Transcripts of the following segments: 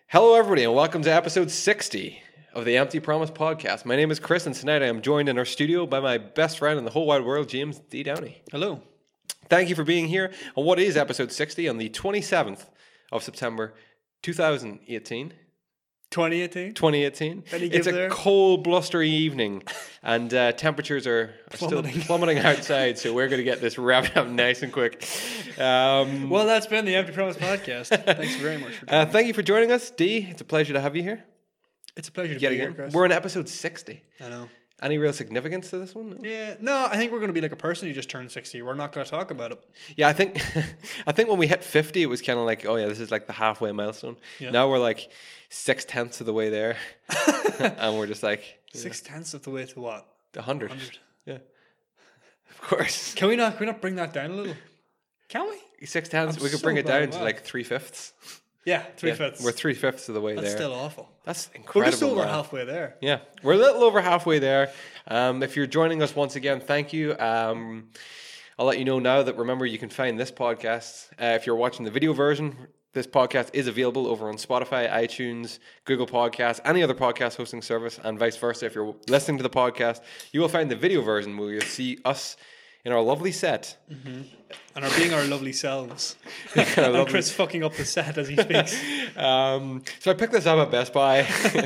Hello, everybody, and welcome to episode 60 of the Empty Promise podcast. My name is Chris, and tonight I am joined in our studio by my best friend in the whole wide world, James D. Downey. Hello. Thank you for being here on what is episode 60 on the 27th of September 2018. 2018? 2018. It's a cold, blustery evening, and temperatures are still plummeting outside, so we're going to get this wrapped up nice and quick. Well, that's been the Empty Promise podcast. Thanks very much for joining us. Thank you for joining us, Dee. It's a pleasure to have you here. It's a pleasure to be here, Chris. We're on episode 60. I know. Any real significance to this one? No? Yeah, no, I think we're going to be like a person who just turned 60. We're not going to talk about it. Yeah, I think when we hit 50, it was kind of like, oh yeah, this is like the halfway milestone. Yeah. Now we're like 6/10 of the way there, and we're just like 6/10 of the way to what? 100. Yeah, of course. Can we not bring that down a little? Can we? 6/10. We could bring it down to like 3/5. Yeah, 3/5. We're 3/5 of the way there. That's still awful. That's incredible. We're just over halfway there. Yeah, we're a little over halfway there. If you're joining us once again, thank you. I'll let you know now that, remember, you can find this podcast. If you're watching the video version, this podcast is available over on Spotify, iTunes, Google Podcasts, any other podcast hosting service, and vice versa. If you're listening to the podcast, you will find the video version where you'll see us in our lovely set. Mm-hmm. And are being our lovely selves. And Chris fucking up the set as he speaks. So I picked this up at Best Buy.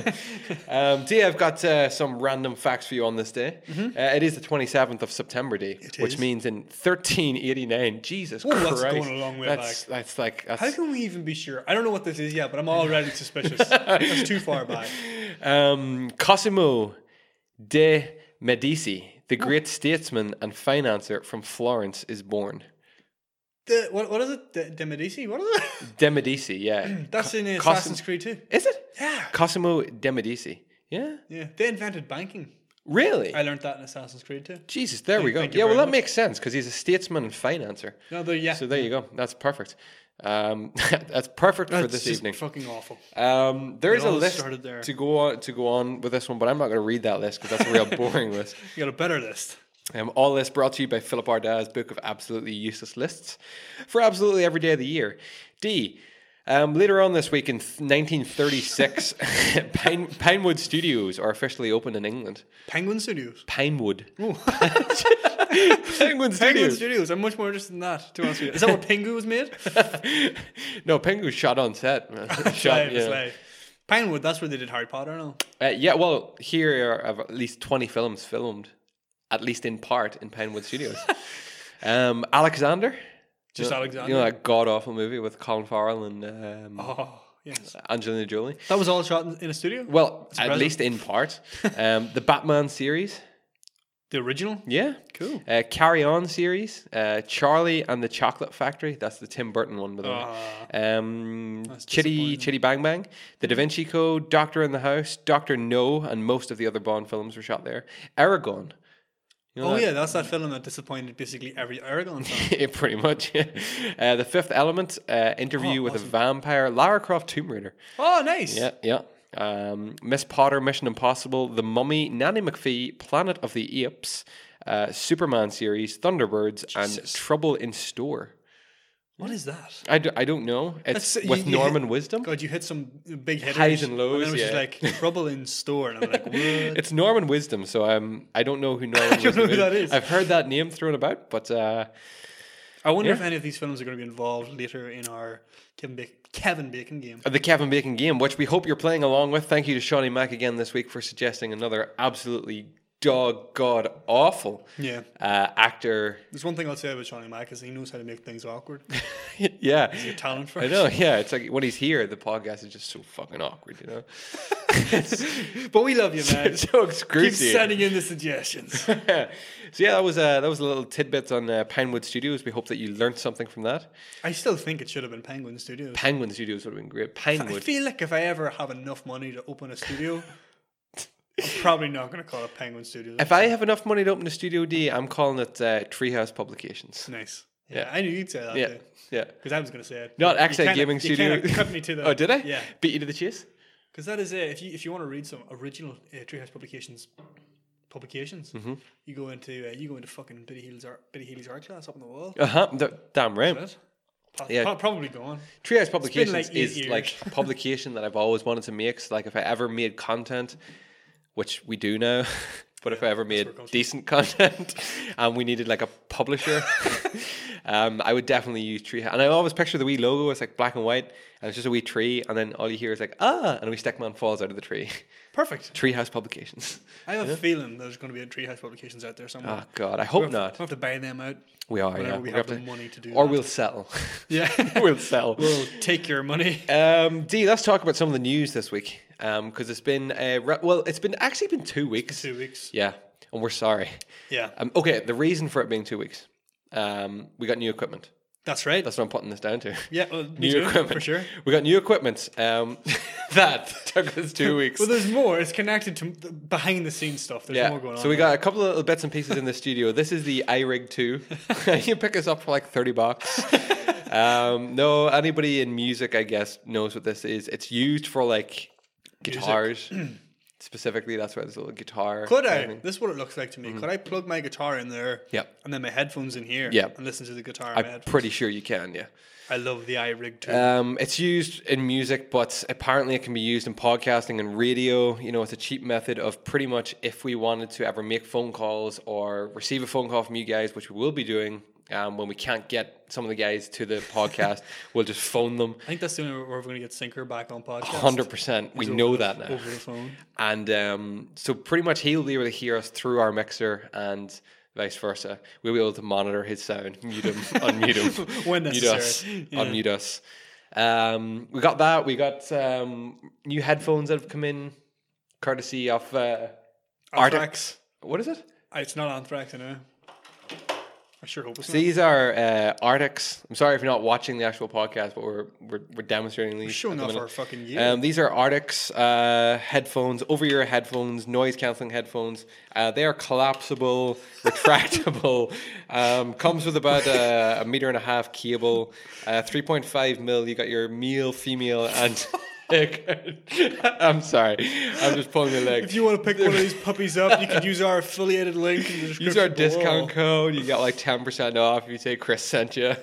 Dee, I've got some random facts for you on this day. Mm-hmm. It is the 27th of September Day, which means in 1389. Jesus Christ. That's going a long way back. That's how can we even be sure? I don't know what this is yet, but I'm already suspicious. That's too far back. Cosimo de' Medici, the great statesman and financier from Florence, is born. What is it? De Medici? What is it? De Medici, yeah. That's in Assassin's Creed too. Is it? Yeah. Cosimo de' Medici. Yeah. Yeah. They invented banking. Really? I learned that in Assassin's Creed too. Jesus, there we go. Yeah, well, that makes sense because he's a statesman and financier. No, so there you go. That's perfect. That's perfect for this evening. Fucking awful. There is a list to go on with this one, but I'm not going to read that list because that's a real boring list. You got a better list. All lists brought to you by Philip Ardag's book of absolutely useless lists for absolutely every day of the year. D. Later on this week in 1936, Pinewood Studios are officially opened in England. Penguin Studios? Pinewood. Penguin Studios. I'm much more interested in that, to be honest with you. Is that where Pingu was made? No, Pingu was shot on set. Slave. Pinewood, that's where they did Harry Potter, no? Yeah, well, here are at least 20 films filmed, at least in part, in Pinewood Studios. Alexander. Just Alexander. You know that god-awful movie with Colin Farrell and yes, Angelina Jolie? That was all shot in a studio? Well, at least in part. The Batman series. The original? Yeah. Cool. Carry On series. Charlie and the Chocolate Factory. That's the Tim Burton one, by the way. Chitty Bang Bang. The Da Vinci Code. Doctor in the House. Dr. No, and most of the other Bond films were shot there. Aragon. You know that's that film that disappointed basically every Aragon fan. Yeah, pretty much, yeah. The Fifth Element, Interview with a Vampire, Lara Croft Tomb Raider. Oh, nice. Yeah. Miss Potter, Mission Impossible, The Mummy, Nanny McPhee, Planet of the Apes, Superman series, Thunderbirds, and Trouble in Store. What is that? I don't know. It's with Norman Wisdom. God, you hit some big hitters. Highs and lows, and then it was just like Trouble in Store. And I'm like, what? It's Norman Wisdom, so I don't know who Norman Wisdom is. I don't know who that is. I've heard that name thrown about, but... I wonder if any of these films are going to be involved later in our Kevin Bacon game. The Kevin Bacon game, which we hope you're playing along with. Thank you to Shawnee Mack again this week for suggesting another absolutely god awful actor. There's one thing I'll say about Shawnee Mack is he knows how to make things awkward. Yeah. He's a talent for it. I know, yeah. It's like when he's here, the podcast is just so fucking awkward, you know? But we love you, man. So excruciating. Keep sending in the suggestions. So yeah, that was a little tidbits on Pinewood Studios. We hope that you learned something from that. I still think it should have been Penguin Studios. Penguin Studios would have been great. Pinewood. I feel like if I ever have enough money to open a studio, I'm probably not going to call it Penguin Studios. If I have enough money to open a Studio D, I'm calling it Treehouse Publications. Nice. Yeah, I knew you'd say that too. Yeah. Because I was going to say it. Not X-Ed Gaming Studio. You cut me to the... Oh, did I? Yeah. Beat you to the chase? Because that is it. If you want to read some original Treehouse Publications, mm-hmm. you go into fucking Biddy Healy's art class up on the wall. Damn right. Yeah. Probably gone. Treehouse Publications like 8 is years. like a publication that I've always wanted to make. So like if I ever made content, which we do now, but if I ever made where it comes from. decent content and we needed like a publisher, I would definitely use Treehouse. And I always picture the wee logo. It's like black and white, and it's just a wee tree, and then all you hear is like and a wee stickman falls out of the tree. Perfect. Treehouse Publications. I have a feeling there's going to be a Treehouse Publications out there somewhere. Oh God, I hope not. We'll have to buy them out. We are, whenever yeah. we We're have gonna the money to do or that. we'll settle. Yeah. We'll sell. We'll take your money. Dee, let's talk about some of the news this week. Because it's been it's been 2 weeks. 2 weeks. Yeah, and we're sorry. Yeah. Okay, the reason for it being 2 weeks, we got new equipment. That's right. That's what I'm putting this down to. Yeah, well, me New too, equipment for sure. We got new equipment that took us 2 weeks. Well, there's more. It's connected to the behind the scenes stuff. There's more going on. So we got a couple of little bits and pieces in the studio. This is the iRig 2. You can pick this up for like $30. No, anybody in music, I guess, knows what this is. It's used for like guitars. Specifically, that's why there's a little guitar. Could I? thing. This is what it looks like to me. Could I plug my guitar in there? Yep. And then my headphones in here? Yep. And listen to the guitar in my I'm headphones? pretty sure you can, yeah. I love the iRig too. It's used in music, but apparently it can be used in podcasting and radio. You know, it's a cheap method of pretty much if we wanted to ever make phone calls or receive a phone call from you guys, which we will be doing when we can't get some of the guys to the podcast, we'll just phone them. I think that's the only way we're going to get Sinker back on podcast. 100%. We know that now. Over the phone. And so pretty much he'll be able to hear us through our mixer and vice versa. We'll be able to monitor his sound, mute him, unmute him, When mute necessary. us, Yeah. unmute us. We got that. We got new headphones that have come in, courtesy of Anthrax. What is it? It's not Anthrax, I know. I sure hope it's So these are Arctics. I'm sorry if you're not watching the actual podcast, but we're demonstrating these. not. Showing at the off minute. our fucking gear. These are Arctics headphones, over-ear headphones, noise-cancelling headphones. They are collapsible, retractable. Comes with about a 1.5 meter cable, 3.5 mil. You got your male, female, and I'm sorry, I'm just pulling your leg. If you want to pick one of these puppies up, you can use our affiliated link in the description. Use our below. discount code. You got like 10% off if you say Chris sent you.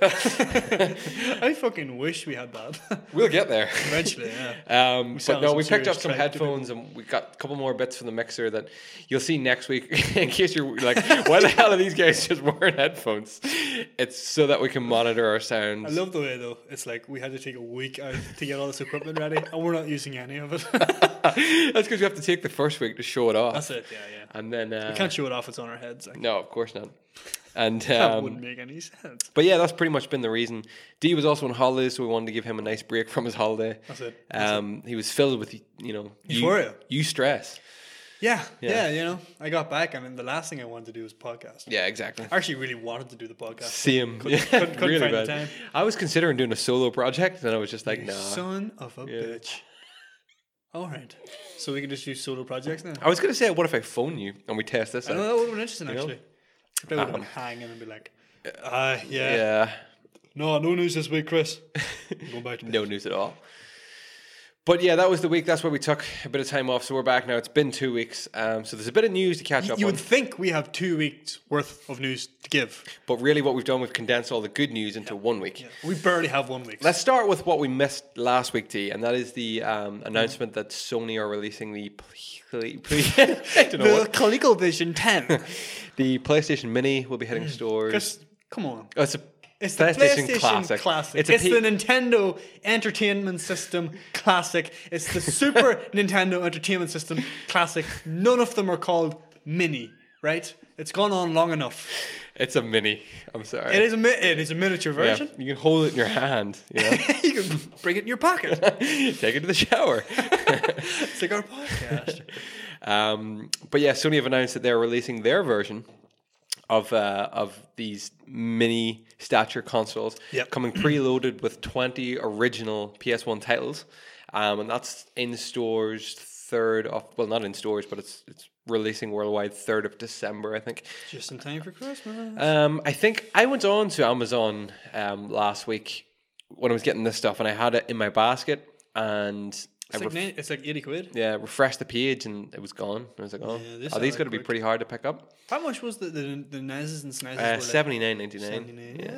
I fucking wish we had that. We'll get there. Eventually, yeah. But sound no, some we picked up serious some tripe to headphones and we got a couple more bits from the mixer that you'll see next week. In case you're like, why the hell are these guys just wearing headphones? It's so that we can monitor our sounds. I love the way, though, it's like we had to take a week out to get all this equipment ready, and we're not using any of it. That's because you have to take the first week to show it off. That's it, yeah. And then We can't show it off, it's on our heads. Like, no, of course not. And that wouldn't make any sense. but yeah, that's pretty much been the reason. D was also on holiday, so we wanted to give him a nice break from his holiday. That's it. He was filled with Euphoria. You stress. Yeah, I got back, and then the last thing I wanted to do was podcast. Yeah, exactly. I actually really wanted to do the podcast. Same. Couldn't Really find the bad. time. I was considering doing a solo project, and I was just like, nah. Son of a bitch. All right. So we can just do solo projects now? I was going to say, what if I phone you and we test this I know out? that would have been interesting, know? actually. Except I would have been hanging and be like, yeah. Yeah. No news this week, Chris. I'm going back to bed. No news at all. But yeah, that was the week. That's where we took a bit of time off. So we're back now. It's been 2 weeks. So there's a bit of news to catch up You on. would think we have 2 weeks worth of news to give. But really what we've done, we've condensed all the good news into 1 week. We barely have 1 week. Let's start with what we missed last week, T, and that is the announcement that Sony are releasing the I don't know what. ColecoVision 10. The PlayStation Mini will be hitting stores. Chris, come on. Oh, It's the PlayStation Classic. It's It's a the Nintendo Entertainment System Classic. It's the Super Nintendo Entertainment System Classic. None of them are called Mini, right? It's gone on long enough. It's a Mini. I'm sorry. It is a miniature Yeah, version. you can hold it in your hand. You know? You can bring it in your pocket. Take it to the shower. It's like our podcast. But yeah, Sony have announced that they're releasing their version of these mini stature consoles, Yep. coming preloaded with 20 original PS1 titles, and that's in stores not in stores, but it's releasing worldwide 3rd of December, I think. Just in time for Christmas. I think I went on to Amazon last week when I was getting this stuff, and I had it in my basket, and It's like 80 quid. refreshed the page, and it was gone. I was like, oh, Yeah, this are these are going to be quick. pretty hard to pick up? How much was the NESs and SNESs? were like $79.99. 79. Yeah. That's not bad.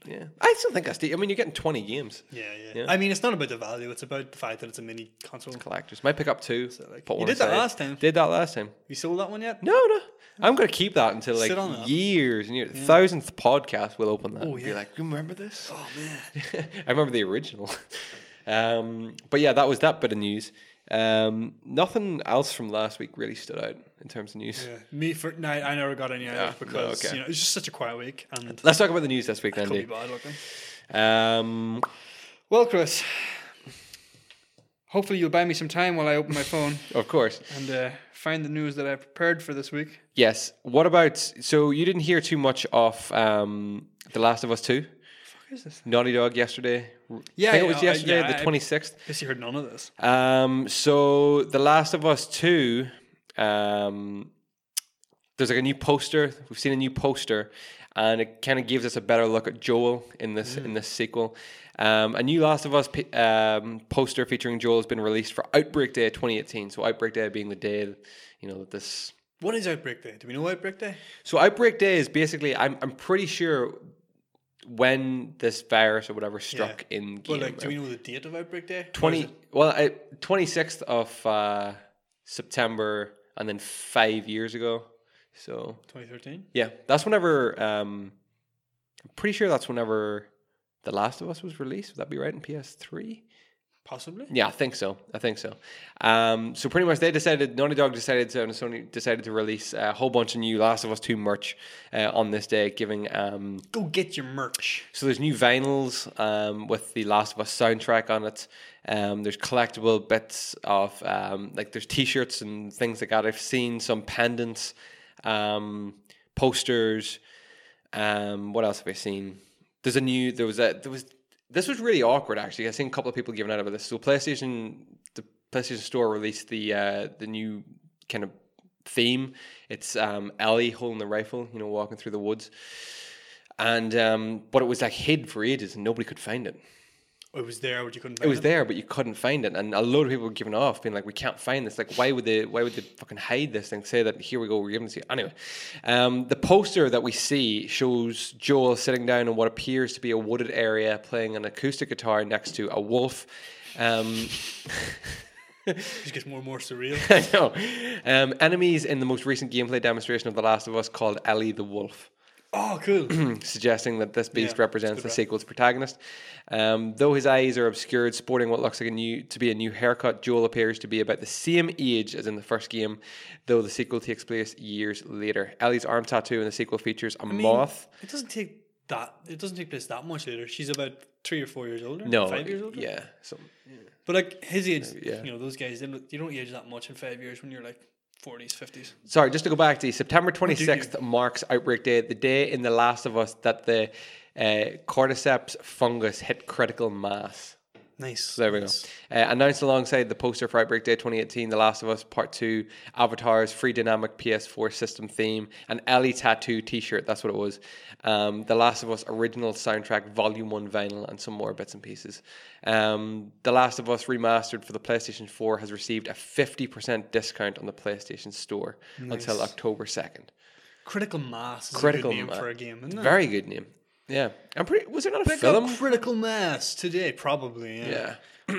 Yeah, I still think that's I mean, you're getting 20 games. Yeah. I mean, it's not about the value; it's about the fact that it's a mini console. Collectors might pick up 2. So, like, put you one did that aside. last time. Did that last time? You sold that one yet? No. I'm gonna keep that until like Sit on that. years and years. 1000th podcast, we'll open that. Oh, and be yeah. like, you remember this? Oh man. I remember the original. But yeah, that was that bit of news. Nothing else from last week really stood out in terms of news. Yeah. I never got any out because okay. it's just such a quiet week, and Let's talk about the news this week then, could be Dave. bad looking. Um, Well, Chris, hopefully you'll buy me some time while I open my phone of course. and find the news that I prepared for this week. Yes. What about? So you didn't hear too much of The Last of Us 2? What is this? Naughty Dog yesterday. Yeah, I think it was yesterday, yeah, the 26th. Guess you heard none of this. So The Last of Us 2, there's like a new poster. We've seen a new poster, and it kind of gives us a better look at Joel in this sequel. A new Last of Us poster featuring Joel has been released for Outbreak Day 2018. So Outbreak Day being the day, that this. What is Outbreak Day? Do we know Outbreak Day? So Outbreak Day is basically, I'm pretty sure when this virus or whatever struck in game. Well, do we know the date of Outbreak Day? 26th of September, and then 5 years ago. So 2013. yeah, that's whenever. I'm pretty sure that's whenever The Last of Us was released. Would that be right in PS3? Possibly. Yeah, I think so. So pretty much Naughty Dog decided and Sony decided to release a whole bunch of new Last of Us 2 merch on this day, giving Go get your merch. so there's new vinyls with the Last of Us soundtrack on it. There's collectible bits of like there's t-shirts and things like that. I've seen some pendants, posters. What else have I seen? This was really awkward actually. I've seen a couple of people giving out about this. So the PlayStation Store released the new kind of theme. It's Ellie holding the rifle, walking through the woods. And but it was like hid for ages and nobody could find it. It was there, but you couldn't find it? It was there, but you couldn't find it. And a load of people were giving off, being like, we can't find this. Like, why would they fucking hide this thing? Say that, here we go, we're giving it to you. Anyway, the poster that we see shows Joel sitting down in what appears to be a wooded area playing an acoustic guitar next to a wolf. It just gets more and more surreal. I know. Enemies in the most recent gameplay demonstration of The Last of Us called Ellie the Wolf. Oh, cool. Suggesting that this beast represents the rep. sequel's protagonist. Though his eyes are obscured, sporting what looks like a new haircut, Joel appears to be about the same age as in the first game, though the sequel takes place years later. Ellie's arm tattoo in the sequel features a moth. It doesn't take place that much later. She's about 3 or 4 years older. No, 5 years older. yeah. But like his age, Yeah. those guys, you don't age that much in 5 years when you're like 40s, 50s. Sorry, just to go back to September 26th marks Outbreak Day, the day in The Last of Us that the cordyceps fungus hit critical mass. Nice. So there we go. Announced alongside the poster for Outbreak Day 2018, The Last of Us Part 2, Avatar's free dynamic PS4 system theme, an Ellie tattoo t-shirt, that's what it was. The Last of Us original soundtrack Volume 1 vinyl and some more bits and pieces. The Last of Us remastered for the PlayStation 4 has received a 50% discount on the PlayStation Store until October 2nd. Critical Mass is Critical a good name for a game, isn't it? Very good name. Yeah. Was there not a Pick film? up Critical Mass today, probably. Yeah.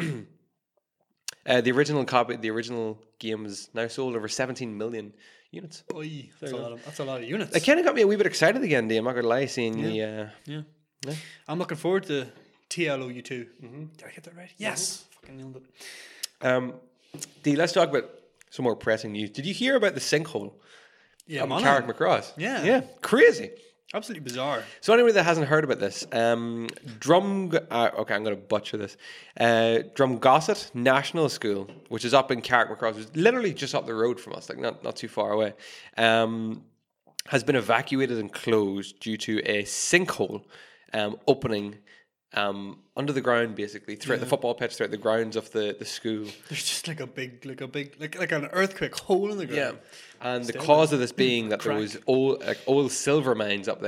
The original game is now sold over 17 million units. Oy, that's a lot of units. It kind of got me a wee bit excited again, Dave. I'm not going to lie, seeing Yeah. I'm looking forward to TLOU2. Did I get that right? Yes. Fucking nailed it. Dee, let's talk about some more pressing news. Did you hear about the sinkhole? Yeah, man. Carrick McCross. Yeah. Yeah. Crazy. Absolutely bizarre. So anybody that hasn't heard about this, okay, I'm going to butcher this. Drumgossett National School, which is up in Carrick McCross, which is literally just up the road from us, like not too far away, has been evacuated and closed due to a sinkhole opening under the ground, basically throughout the football pitch, throughout the grounds of the school. There's just like an earthquake hole in the ground. Yeah, and the cause of this being that there was old silver mines up there,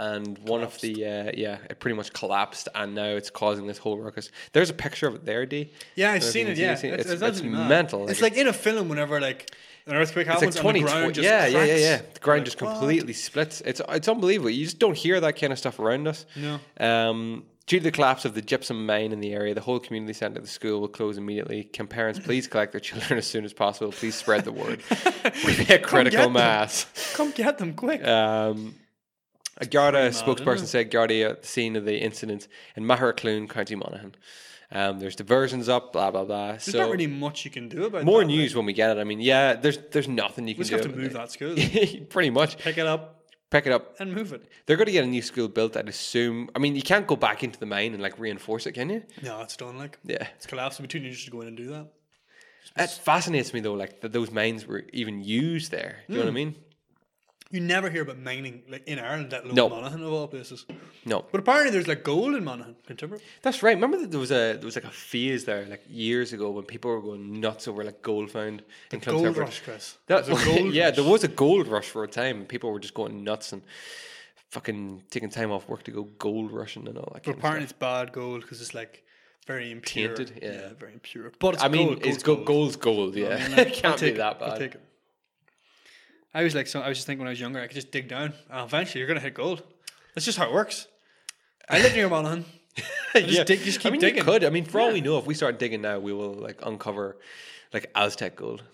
and one of the it pretty much collapsed, and now it's causing this whole ruckus. There's a picture of it there, D. Yeah, I've Don't know if seen you it. can Yeah, see it. it's It's absolutely mad. mental. It's like in a film whenever like an earthquake It's happens like and the ground just yeah. cracks. The ground Like, just what? completely splits. It's unbelievable. You just don't hear that kind of stuff around us. No. Due to the collapse of the gypsum mine in the area, the whole community centre of the school will close immediately. Can parents please collect their children as soon as possible? Please spread the word. We've hit critical them. mass. Come get them quick. A Garda mad, spokesperson isn't it? said Garda at the scene of the incident in Maheracloon, County Monaghan. There's diversions up, blah blah blah. There's not really much you can do about more that. news when we get it. I mean, yeah, there's nothing you We can just do. have to about move it. that school, Pretty much. pick it up Pick it up. and move it. They're going to get a new school built, I'd assume. I mean, you can't go back into the mine and like reinforce it, can you? No, it's done. Like Yeah. it's collapsed. It'd be too dangerous to go in and do that. It fascinates me though, like that those mines were even used there. Do you know what I mean? You never hear about mining like in Ireland, let alone No. Monaghan of all places. No, But apparently there's like gold in Monaghan, contemporary. that's right. Remember that there was like a phase there, like years ago, when people were going nuts over like gold found in Gold Clontarf. rush, Chris. That, There's a gold yeah, rush. there was a gold rush for a time. And people were just going nuts and fucking taking time off work to go gold rushing and all that. But Kind of apparently stuff. it's bad gold because it's like very impure. Tainted, yeah. Very impure. But it's I mean, gold. it's gold. gold's gold. Yeah, I mean, like, it can't I'll be take that I'll bad. take it. I was just thinking when I was younger, I could just dig down, and eventually you're gonna hit gold. That's just how it works. I live near Monaghan. Just keep I mean, digging. you could. I mean, for all we know, if we start digging now, we will like uncover like Aztec gold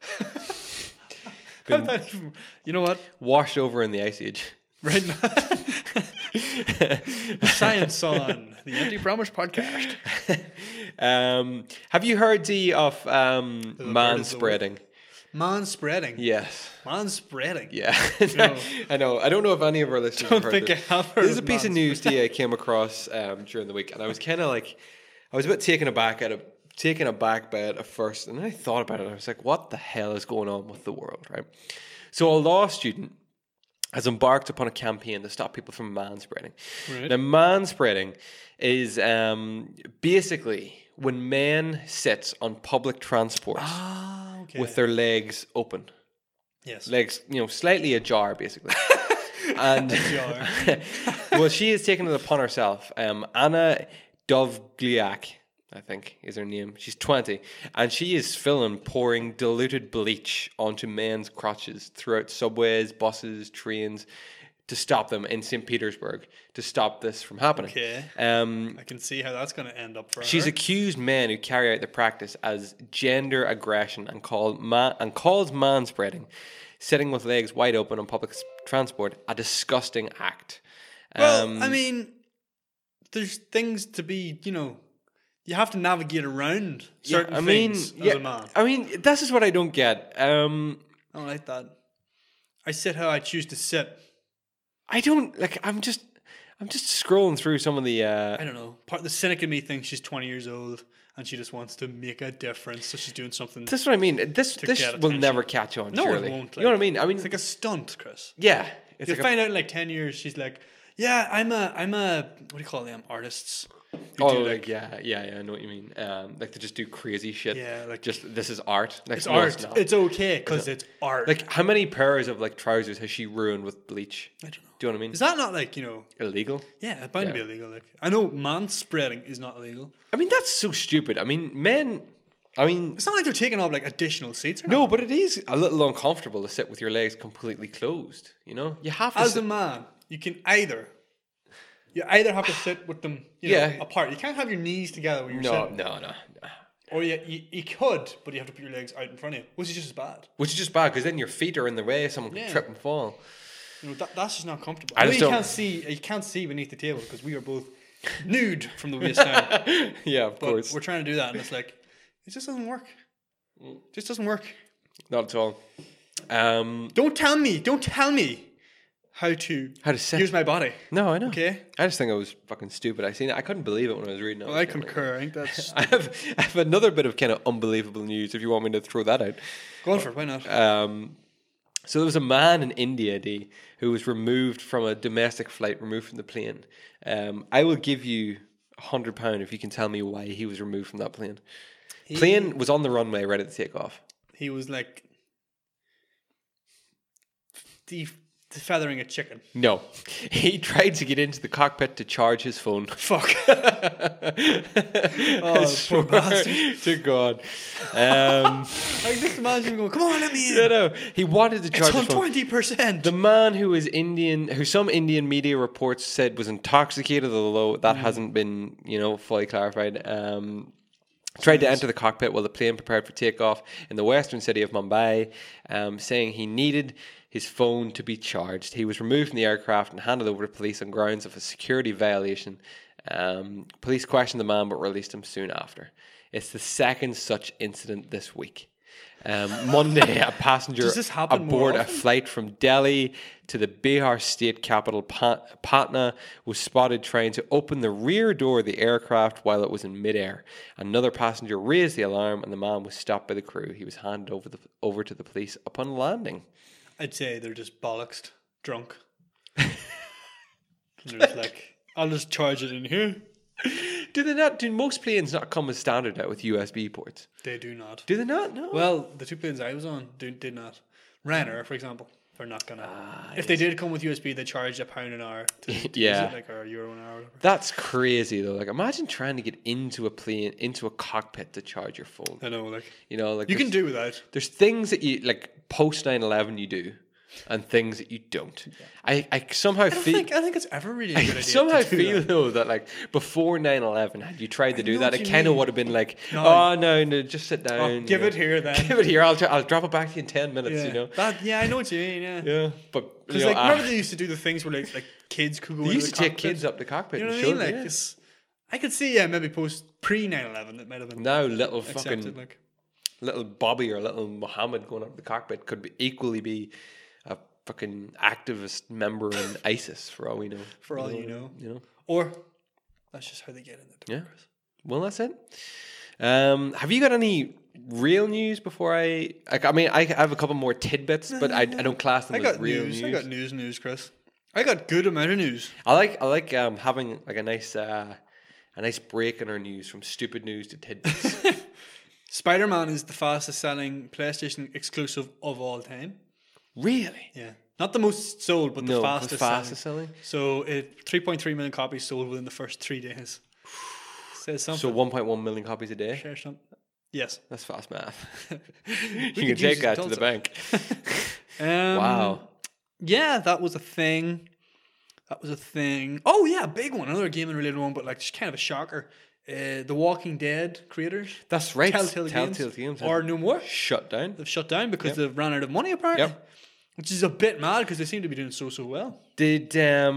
How'd that even- you know what? washed over in the Ice Age. Right now, Science on the Empty Promise podcast. Have you heard of bird man is the spreading? Man spreading. Yes. Man spreading. Yeah, No. I know. I don't know if any of our listeners Don't have heard think I this. have heard This is a of piece of man news that I came across during the week, and I was kind of like, I was a bit taken aback by it at first, and then I thought about it. And I was like, what the hell is going on with the world, right? So a law student has embarked upon a campaign to stop people from manspreading. Right. Now, manspreading is basically when men sit on public transport Ah, okay. with their legs open. yes. Legs, slightly ajar, basically. And Ajar. well, she has taken it upon herself. Anna Dovgliak, I think, is her name. She's 20, and she is filmed pouring diluted bleach onto men's crotches throughout subways, buses, trains, to stop them in St. Petersburg, to stop this from happening. Okay. Um, I can see how that's going to end up for She's her. accused men who carry out the practice as gender aggression and calls manspreading, sitting with legs wide open on public transport, a disgusting act. Well, I mean, there's things to be, you have to navigate around certain things as a man. I mean, this is what I don't get. I don't like that. I sit how I choose to sit. I don't like. I'm just scrolling through some of the. I don't know. Part of the cynic in me thinks she's 20 years old and she just wants to make a difference, so she's doing something. This is what I mean. This get will attention. never catch on. No, surely. it won't. You know what I mean? I mean, It's like a stunt, Chris. yeah. It's You'll like find out in like 10 years, she's like, yeah, I'm a what do you call them? Artists. who oh, do, like yeah. I know what you mean. Like they just do crazy shit. Yeah, like- just this is art. Like, It's no, art. not. It's okay because it's art. Like how many pairs of like trousers has she ruined with bleach? I don't know. Do you know what I mean? Is that not like, Illegal? yeah, it's bound to be illegal. Like, I know man spreading is not illegal. I mean, that's so stupid. I mean, men. I mean, It's not like they're taking up like additional seats or no, but it is a little uncomfortable to sit with your legs completely closed. You have to. As sit- a man, you either have to sit with them Yeah. apart. You can't have your knees together when you're no, sitting. no. Or you could, but you have to put your legs out in front of you, which is just as bad. Which is just bad because then your feet are in the way. Someone can Yeah. trip and fall. That's just not comfortable. I I know just you don't- can't see beneath the table because we are both nude from the waist down. Yeah, of But course. we're trying to do that, and it's like it just doesn't work. It just doesn't work. Not at all. Don't tell me how to sit. use my body. No, I know. Okay. I just think it was fucking stupid. I couldn't believe it when I was reading it. Well, I concur. I think that's I have another bit of kind of unbelievable news if you want me to throw that out. go on for it. Why not? So there was a man in India, D, who was removed from a domestic flight, removed from the plane. I will give you £100 if you can tell me why he was removed from that plane. Plane was on the runway, ready to take off. He was like feathering a chicken. No. He tried to get into the cockpit to charge his phone. Fuck. I swear to God. I can just imagine him going, come on, let me in. No. He wanted to charge It's on his phone. 20%. The man who was Indian, who some Indian media reports said was intoxicated, although that hasn't been, fully clarified. Tried to enter the cockpit while the plane prepared for takeoff in the western city of Mumbai, saying he needed his phone to be charged. He was removed from the aircraft and handed over to police on grounds of a security violation. Police questioned the man but released him soon after. It's the second such incident this week. Monday, a passenger Does this happen aboard more a often? flight from Delhi to the Bihar state capital Patna was spotted trying to open the rear door of the aircraft while it was in midair. Another passenger raised the alarm and the man was stopped by the crew. He was handed over to the police upon landing. I'd say they're just bollocksed, drunk. They're just like, I'll just charge it in here. Do they not? Do most planes not come as standard out with USB ports? They do not. Do they not? No. Well, the two planes I was on did not. Ryanair, for example, they're not gonna. If they did come with USB, they charge £1 an hour. To Yeah. use it, like, or €1 an hour. Or whatever. That's crazy though. Like, imagine trying to get into a plane, into a cockpit to charge your phone. I know, like Like you can there's- do without. There's things that you like post 9/11 you do, and things that you don't. I somehow I feel. think it's ever really a good idea. I somehow to do feel that. though that like before 9/11, had you tried to do know that, what it you kind of mean. would have been like, No. oh no, just sit down. Give you it here then. Give it here. I'll drop it back to you in 10 minutes. Yeah. I know what you mean. Yeah. Yeah, but Because remember they used to do the things where like kids could go. they into used the to take cockpit? kids up the cockpit. You know and what I show mean? them, Like, yeah. I could see maybe post pre 9/11 it might have been Now little accepted. fucking Like, little Bobby or little Mohammed going up the cockpit could equally be a fucking activist member in ISIS for all we know. for all you know, You know. or that's just how they get in the door. Yeah. Well, that's it. Have you got any real news before I have a couple more tidbits, but I don't class them I as got real news. news. I got news, Chris. I got good amount of news. I like having like a nice break in our news from stupid news to tidbits. Spider-Man is the fastest selling PlayStation exclusive of all time. Really? Yeah, not the most sold, but the fastest selling. So 3.3 million copies sold within the first 3 days. Says something. So 1.1 million copies a day. Share something. Yes. That's fast math. We You can could take use that it to the also. bank. Wow. Yeah, that was a thing. Oh yeah, big one. Another gaming related one, but like just kind of a shocker. The Walking Dead creators, That's right. Telltale Games, are no more. shut down. They've shut down because they've ran out of money apparently. Yep. Which is a bit mad because they seem to be doing so well. Did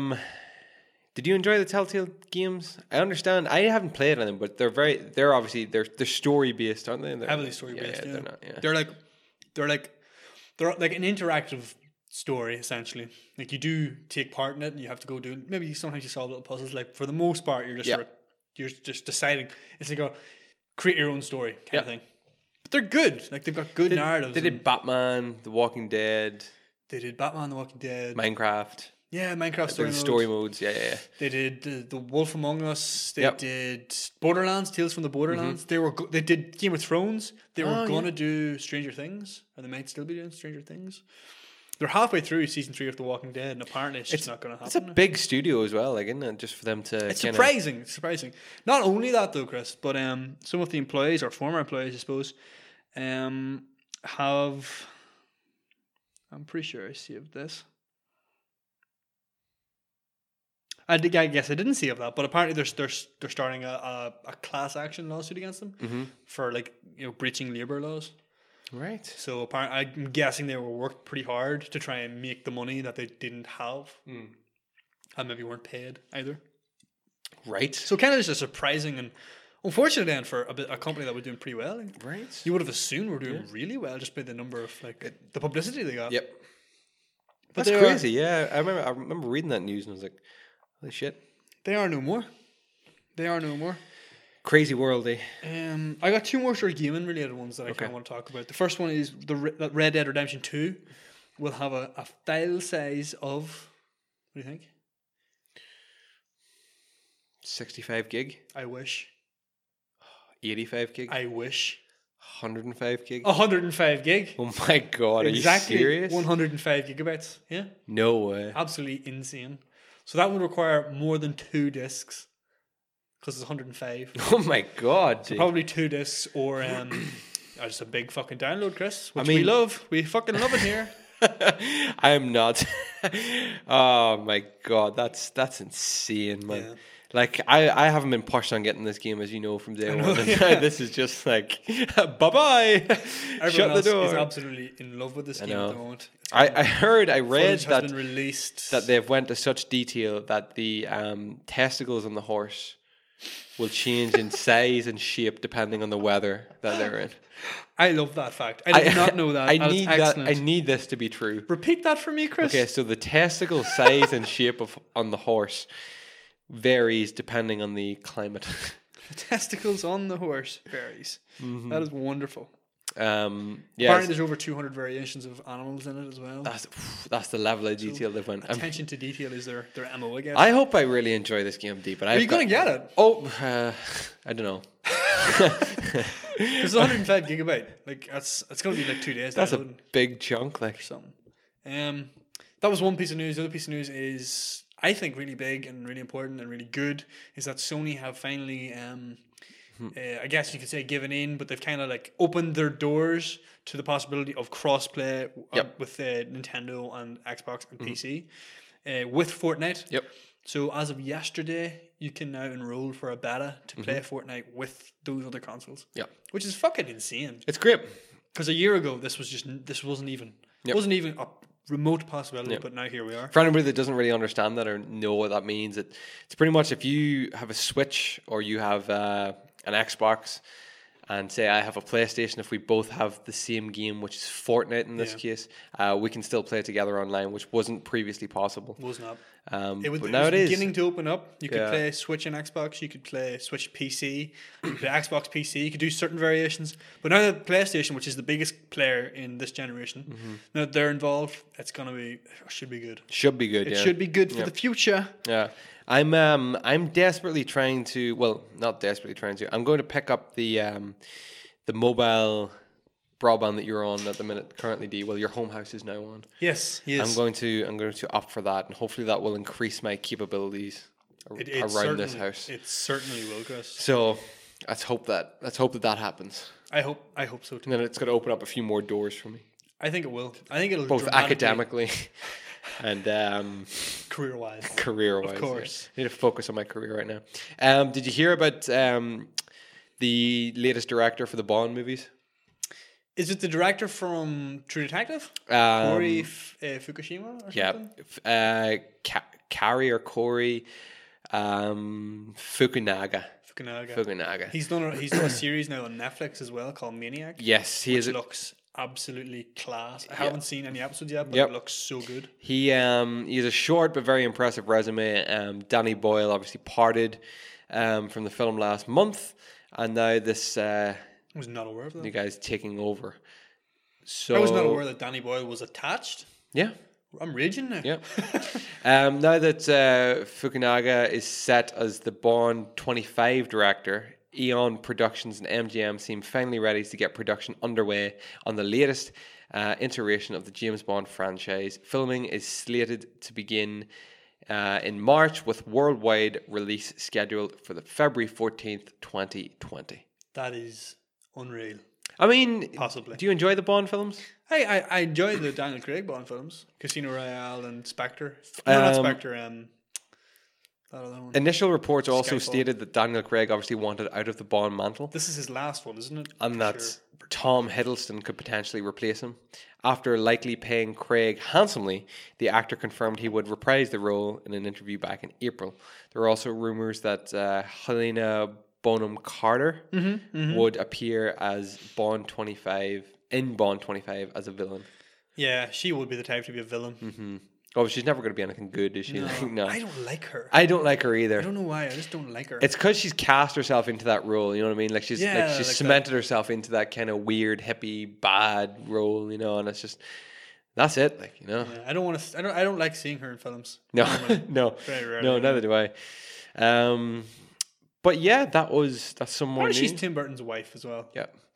you enjoy the Telltale games? I understand. I haven't played them, but they're obviously they're story based, aren't they? They're Heavily story based. Yeah, they're not. Yeah. They're like an interactive story essentially. Like you do take part in it, and you have to go do. Maybe sometimes you solve little puzzles. Like for the most part, you're just Yeah. you're just deciding. It's like a create your own story kind Yeah. of thing. But they're good. Like they've got good narratives. They did Batman, The Walking Dead, They did Batman: The Walking Dead. Minecraft. Yeah, Minecraft story The mode. story modes. Yeah. They did the Wolf Among Us. They Yep. did Borderlands, Tales from the Borderlands. They did Game of Thrones. They were Oh, going to yeah. do Stranger Things, or they might still be doing Stranger Things. They're halfway through season 3 of The Walking Dead, and apparently it's just not going to It's a happen. big studio as well, like, isn't it? Just for them to. It's kinda- surprising. It's surprising. Not only that though, Chris, but some of the employees or former employees, I suppose, have. I'm pretty sure I saved this. I guess I didn't see of that, but apparently they're starting a class action lawsuit against them for breaching labor laws. Right. So apparently, I'm guessing they were worked pretty hard to try and make the money that they didn't have, and maybe weren't paid either. Right. So kind of just a surprising and unfortunate then for a company that was doing pretty well. Right. You would have assumed we're doing really well just by the number of the publicity they got. Yep. But That's they crazy. Yeah, I remember reading that news and I was like, holy shit. They are no more. They are no more. Crazy world, eh? I got 2 more sort of gaming related ones that I kind of want to talk about. The first one is that Red Dead Redemption 2 will have a file size of, what do you think? 65 gig, I wish. 85 gig. I wish. 105 gig. 105 gig. Oh my god, Exactly. are you serious? 105 gigabytes. Yeah. No way. Absolutely insane. So that would require more than 2 discs because it's 105. Oh my god, dude. Probably 2 discs or just a big fucking download, Chris. Which we mean- love. We fucking love it here. I am not. Oh my god, that's insane, man. Yeah. Like I haven't been pushed on getting this game, as you know, from day one. And yeah. This is just like bye bye. Everyone Shut the else door. is absolutely in love with this game know. at the moment. It's I footage read has been that released. they've went to such detail that the testicles on the horse will change in size and shape depending on the weather that they're in. I love that fact. I did not know that. I That is need that. excellent. I need this to be true. Repeat that for me, Chris. Okay, so the testicle size and shape on the horse varies depending on the climate. The testicles on the horse varies. Mm-hmm. That is wonderful. Yeah, Apparently, there's over 200 variations of animals in it as well. that's the level of detail they've went. Attention to detail is their MO, I guess. I hope I really enjoy this game, Deep. But Are you going to get it? Oh, I don't know. Because 105 gigabyte, like that's going to be like 2 days. That's a downloading big chunk. Like, something. That was one piece of news. The other piece of news is, I think, really big and really important and really good, is that Sony have finally, I guess you could say, given in, but they've kind of like opened their doors to the possibility of crossplay with Nintendo and Xbox and PC with Fortnite. Yep. So as of yesterday, you can now enroll for a beta to play Fortnite with those other consoles. Yeah, Which is fucking insane. it's great. Because a year ago, this wasn't even a remote possibility, but now here we are. For anybody that doesn't really understand that or know what that means, it's pretty much if you have a Switch or you have an Xbox and say I have a PlayStation, if we both have the same game, which is Fortnite in this case, we can still play together online, which wasn't previously possible. Was not. But now it is. Beginning to open up. You could play Switch and Xbox. You could play Switch PC. You could play Xbox PC. You could do certain variations. But now that PlayStation, which is the biggest player in this generation, now that they're involved, it's gonna be should be good. Should be good. It should be good for the future. Yeah. I'm desperately trying to. Well, not desperately trying to. I'm going to pick up the mobile broadband that you're on at the minute currently, D. Well, your home house is now on. Yes, I'm going to opt for that, and hopefully that will increase my capabilities around this house. It certainly will, Chris. So let's hope that happens. I hope so too. And then it's going to open up a few more doors for me, I think it will. I think it'll both dramatically- academically and career-wise. career-wise. Of course. Yeah. I need to focus on my career right now. Did you hear about the latest director for the Bond movies? Is it the director from True Detective? Corey Fukushima or something? Yeah. Kari or Corey Fukunaga. Fukunaga. He's done a series now on Netflix as well called Maniac. Yes, he which is. looks absolutely class. I haven't seen any episodes yet, but Yep. it looks so good. He has a short but very impressive resume. Danny Boyle obviously parted from the film last month, and now this I was not aware of that. new guy's taking over. So I was not aware that Danny Boyle was attached. Yeah. I'm raging now. Yeah. Now that Fukunaga is set as the Bond 25 director, Eon Productions and MGM seem finally ready to get production underway on the latest iteration of the James Bond franchise. Filming is slated to begin in March, with worldwide release scheduled for the February 14th, 2020. That is unreal. I mean, Possibly. do you enjoy the Bond films? I enjoy the Daniel Craig Bond films, Casino Royale and Spectre. No, not Spectre. That other one. Initial reports also Skyfall. stated that Daniel Craig obviously wanted out of the Bond mantle, This is his last one, isn't it? and that Tom Hiddleston could potentially replace him. After likely paying Craig handsomely, the actor confirmed he would reprise the role in an interview back in April. There are also rumors that Helena Bonham Carter would appear as Bond 25 in Bond 25 as a villain. Yeah, she would be the type to be a villain. Oh, she's never going to be anything good, is she? No. I don't like her. I don't like her either. I don't know why. I just don't like her. It's because she's cast herself into that role. You know what I mean? Like she's Yeah, like cemented herself into that kind of weird hippie bad role. You know, and it's just that's it. Like Yeah, I don't want to. I don't like seeing her in films. no, Normally. no, Very rarely. no, neither do I. But yeah, that's some more Apparently news. she's Tim Burton's wife as well. Yeah,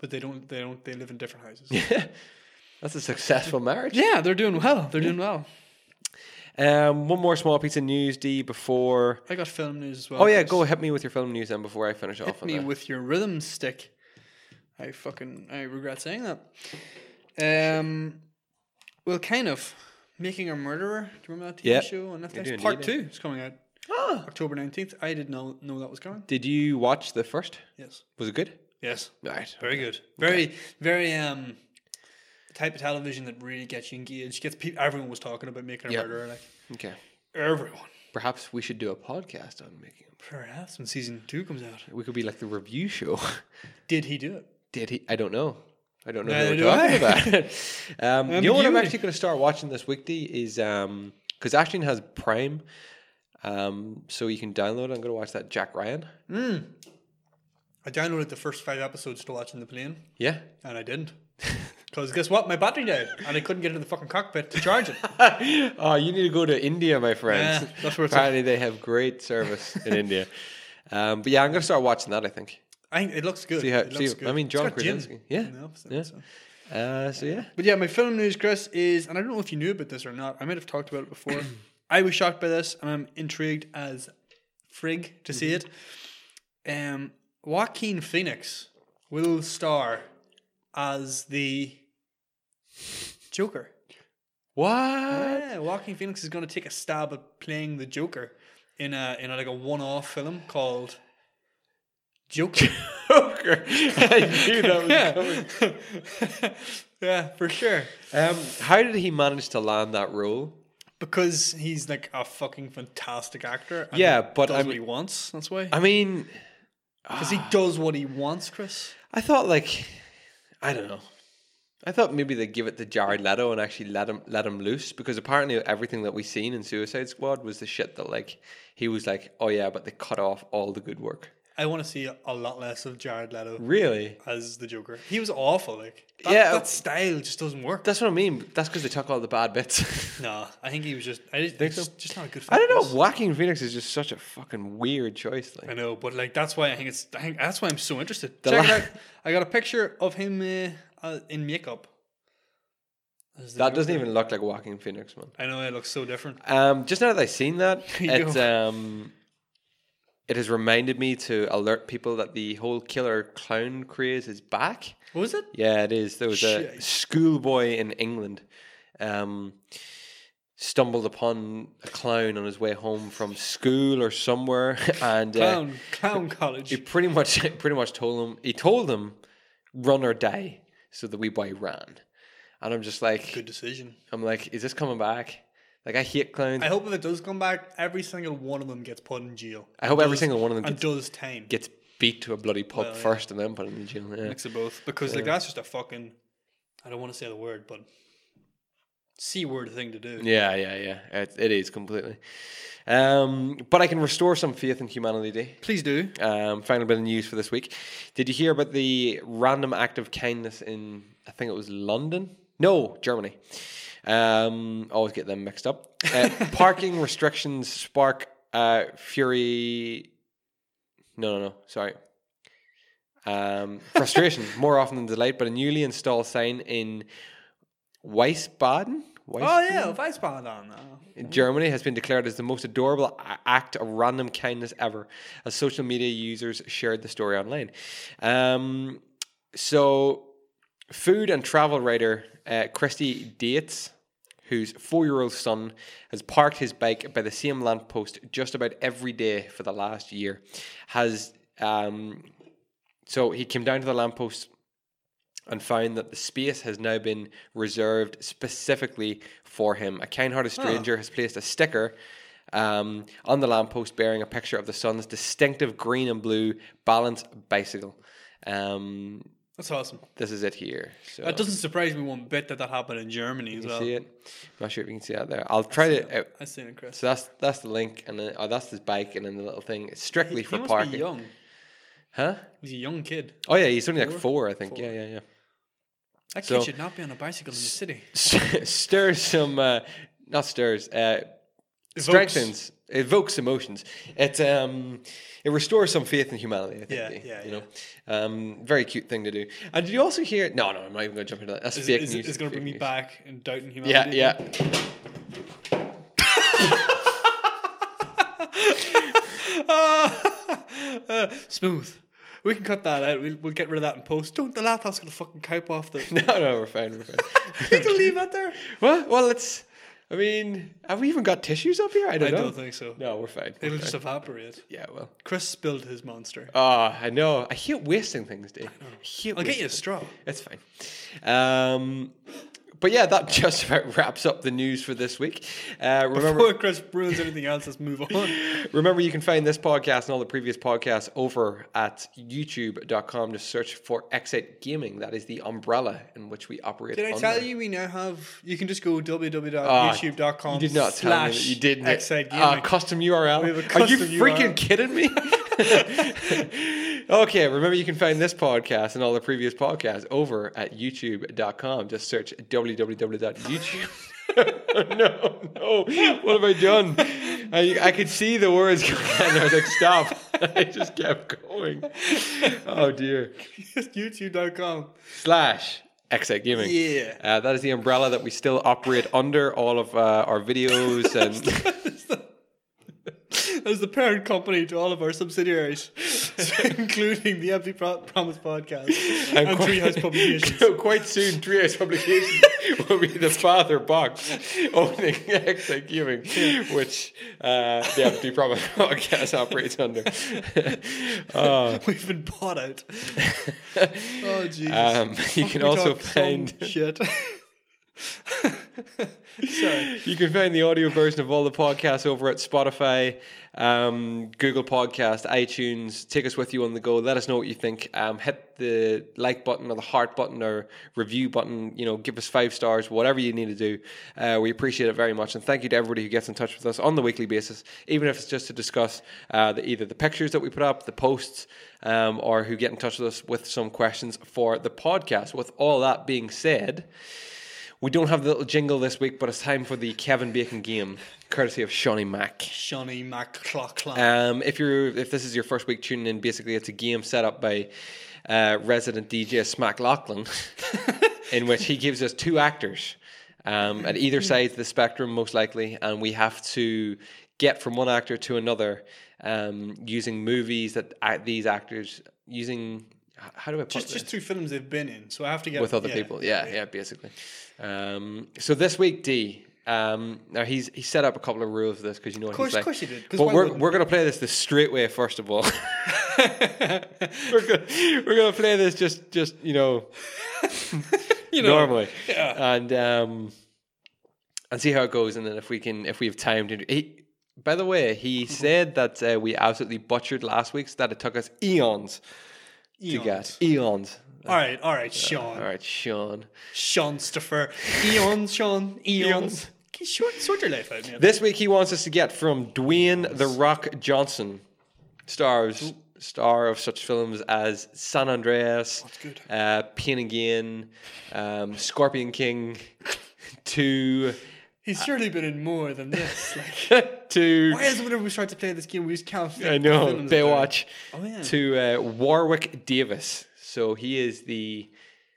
but they don't. They live in different houses. Yeah, that's a successful marriage. Yeah, they're doing well. They're doing well. One more small piece of news, D, before. I got film news as well. Oh yeah, Chris. go hit me with your film news then before I finish off Hit on me that. with your rhythm stick. I regret saying that. Well, kind of. Making a Murderer. Do you remember that TV Yeah, show on I Netflix? do Part indeed, 2 is coming out Ah, October 19th. I did not know that was coming. did you watch the first? Yes. Was it good? Yes. Right. Very good. Very, very the type of television that really gets you engaged. Gets people. Everyone was talking about Making a Yep. Murderer. Like Okay. everyone. Perhaps we should do a podcast on making him. Perhaps when season 2 comes out. We could be like the review show. Did he do it? Did he? I don't know. I don't know Neither who do we're talking I. about. You know what I'm Ambiguity. actually going to start watching this weekday is because Ashton has Prime, so you can download it. I'm going to watch that Jack Ryan. I downloaded the first 5 episodes to watch in the plane, Yeah. and I didn't. Because guess what? My battery died, and I couldn't get into the fucking cockpit to charge it. Oh, you need to go to India, my friends. Yeah, that's where it's Apparently, they have great service in India. But yeah, I'm going to start watching that, I think. I think it looks good. See how- It looks see- good. I mean, John It's got gin Krasinski. Yeah. in the episode, Yeah. so. So yeah. But yeah, my film news, Chris, is, and I don't know if you knew about this or not. I might have talked about it before. I was shocked by this, and I'm intrigued as frig to see it. Joaquin Phoenix will star as the Joker. What? Yeah, Joaquin Phoenix is going to take a stab at playing the Joker in a like a one-off film called Joker. Joker. I knew that was coming. Yeah, for sure. How did he manage to land that role? Because he's like a fucking fantastic actor. And Yeah, he but does I what mean- he wants. That's why. I mean, Because he does what he wants, Chris. I thought like, I don't know. I thought maybe they'd give it to Jared Leto and actually let him loose, because apparently everything that we seen in Suicide Squad was the shit that like he was like, oh yeah, but they cut off all the good work. I want to see a lot less of Jared Leto Really? as the Joker. He was awful. Like that style just doesn't work. That's what I mean. That's because they took all the bad bits. No, I think he was just. I just, Think he's so? just not a good. I don't fit. know. Joaquin Phoenix is just such a fucking weird choice. I Like, know, but like that's why I think that's why I'm so interested. The Check la- it out. I got a picture of him in makeup. as the that doesn't Joker. even look like Joaquin Phoenix, man. I know it looks so different. Just now that I've seen that, There you it has reminded me to alert people that the whole killer clown craze is back. What was it? Yeah, it is. There was a Shit. schoolboy in England stumbled upon a clown on his way home from school or somewhere, and Clown college. he pretty much told them run or die. So the wee boy ran, and I'm just like, Good decision. I'm like, is this coming back? Like, I hate clowns. I hope if it does come back, every single one of them gets put in jail. I hope every single one of them and does time. gets beat to a bloody pulp Well, yeah. first and then put him in jail. Yeah. Mix of both, because like that's just a fucking. I don't want to say the word, but C-word thing to do. Yeah. It is completely. But I can restore some faith in humanity, Day. Please do. Final bit of news for this week. Did you hear about the random act of kindness in, I think it was London? No, Germany. Always get them mixed up. Parking restrictions spark fury. No. Sorry. Frustration more often than delight, but a newly installed sign in Wiesbaden. Oh yeah, Wiesbaden on. In Germany has been declared as the most adorable act of random kindness ever, as social media users shared the story online. So, food and travel writer Christy Dates, whose 4-year-old son has parked his bike by the same lamppost just about every day for the last year, has so he came down to the lamppost and found that the space has now been reserved specifically for him. A kind-hearted stranger has placed a sticker on the lamppost bearing a picture of the son's distinctive green and blue balance bicycle. That's awesome. This is it here. So That doesn't surprise me one bit that happened in Germany as you well. see it? I'm not sure if you can see that there. I'll try to. I seen it, Chris. So that's the link, and then that's his bike, and then the little thing. It's strictly He for must parking. be young. Huh? He's a young kid. Oh yeah, he's only like 4? 4, I think. 4. Yeah. That So- kid should not be on a bicycle in the city. Stirs some, not stirs. strengthens, evokes emotions. It restores some faith in humanity. I think. Very cute thing to do. And did you also hear? No, I'm not even going to jump into that. That's fake news. It's going to bring me back in doubting humanity. Yeah. Smooth. We can cut that out. We'll get rid of that in post. Don't the laugh. That's going to fucking cope off the. No, we're fine. You can leave that there. What? Well, let's. I mean, have we even got tissues up here? I don't think so. No, we're fine. It'll just evaporate. Yeah, well. Chris spilled his monster. Oh, I know. I hate wasting things, Dave. I'll get you a straw. It's fine. But yeah, that just about wraps up the news for this week. Before Chris ruins anything else, let's move on. Remember, you can find this podcast and all the previous podcasts over at youtube.com. Just search for Excite Gaming. That is the umbrella in which we operate. Did I tell you we now have... You can just go www.youtube.com. You did not tell me that you didn't. Excite Gaming. Custom URL. We have a custom Are you freaking URL. kidding me? Okay, remember you can find this podcast and all the previous podcasts over at youtube.com. Just search www.youtube. No, what have I done? I could see the words going and I was like, stop. I just kept going. Oh dear. Just youtube.com. /Excite Gaming. Yeah. That is the umbrella that we still operate under all of our videos and... As the parent company to all of our subsidiaries, including the Empty Promise podcast and Treehouse Publications. Quite soon, Treehouse Publications will be the father box owning Excite Gaming, which the Empty Promise podcast operates under. We've been bought out. Oh, Jesus. You can also find... Shit. Sorry. You can find the audio version of all the podcasts over at Spotify, Google Podcast, iTunes. Take us with you on the go. Let us know what you think. Hit the like button or the heart button or review button. Give us 5 stars, whatever you need to do. We appreciate it very much. And thank you to everybody who gets in touch with us on the weekly basis, even if it's just to discuss either the pictures that we put up, the posts, or who get in touch with us with some questions for the podcast. With all that being said, we don't have the little jingle this week, but it's time for the Kevin Bacon game, courtesy of Shawnee Mac. Shawnee Mac clock. If this is your first week tuning in, basically it's a game set up by resident DJ Smack Lachlan, in which he gives us 2 actors at either side of the spectrum, most likely, and we have to get from one actor to another using movies that these actors using. How do I put this? Just 2 films they've been in, so I have to get with other people. Yeah, basically. So this week, D. Now he's set up a couple of rules for this because of course you did. But we're going to play this the straight way first of all. we're going to play this just normally, and see how it goes, and then if we have time to. By the way, he said that we absolutely butchered last week's. That it took us eons. To get eons. All right, Sean. All right, Sean. Sean-stopher. Eons. Sort your life out, man. This week he wants us to get from Dwayne The Rock Johnson, star of such films as San Andreas, Pain and Gain, Scorpion King, to... He's surely been in more than this. To why is it whenever we start to play this game, we just can't fit I know, Baywatch. Oh, yeah. To Warwick Davis. So he is the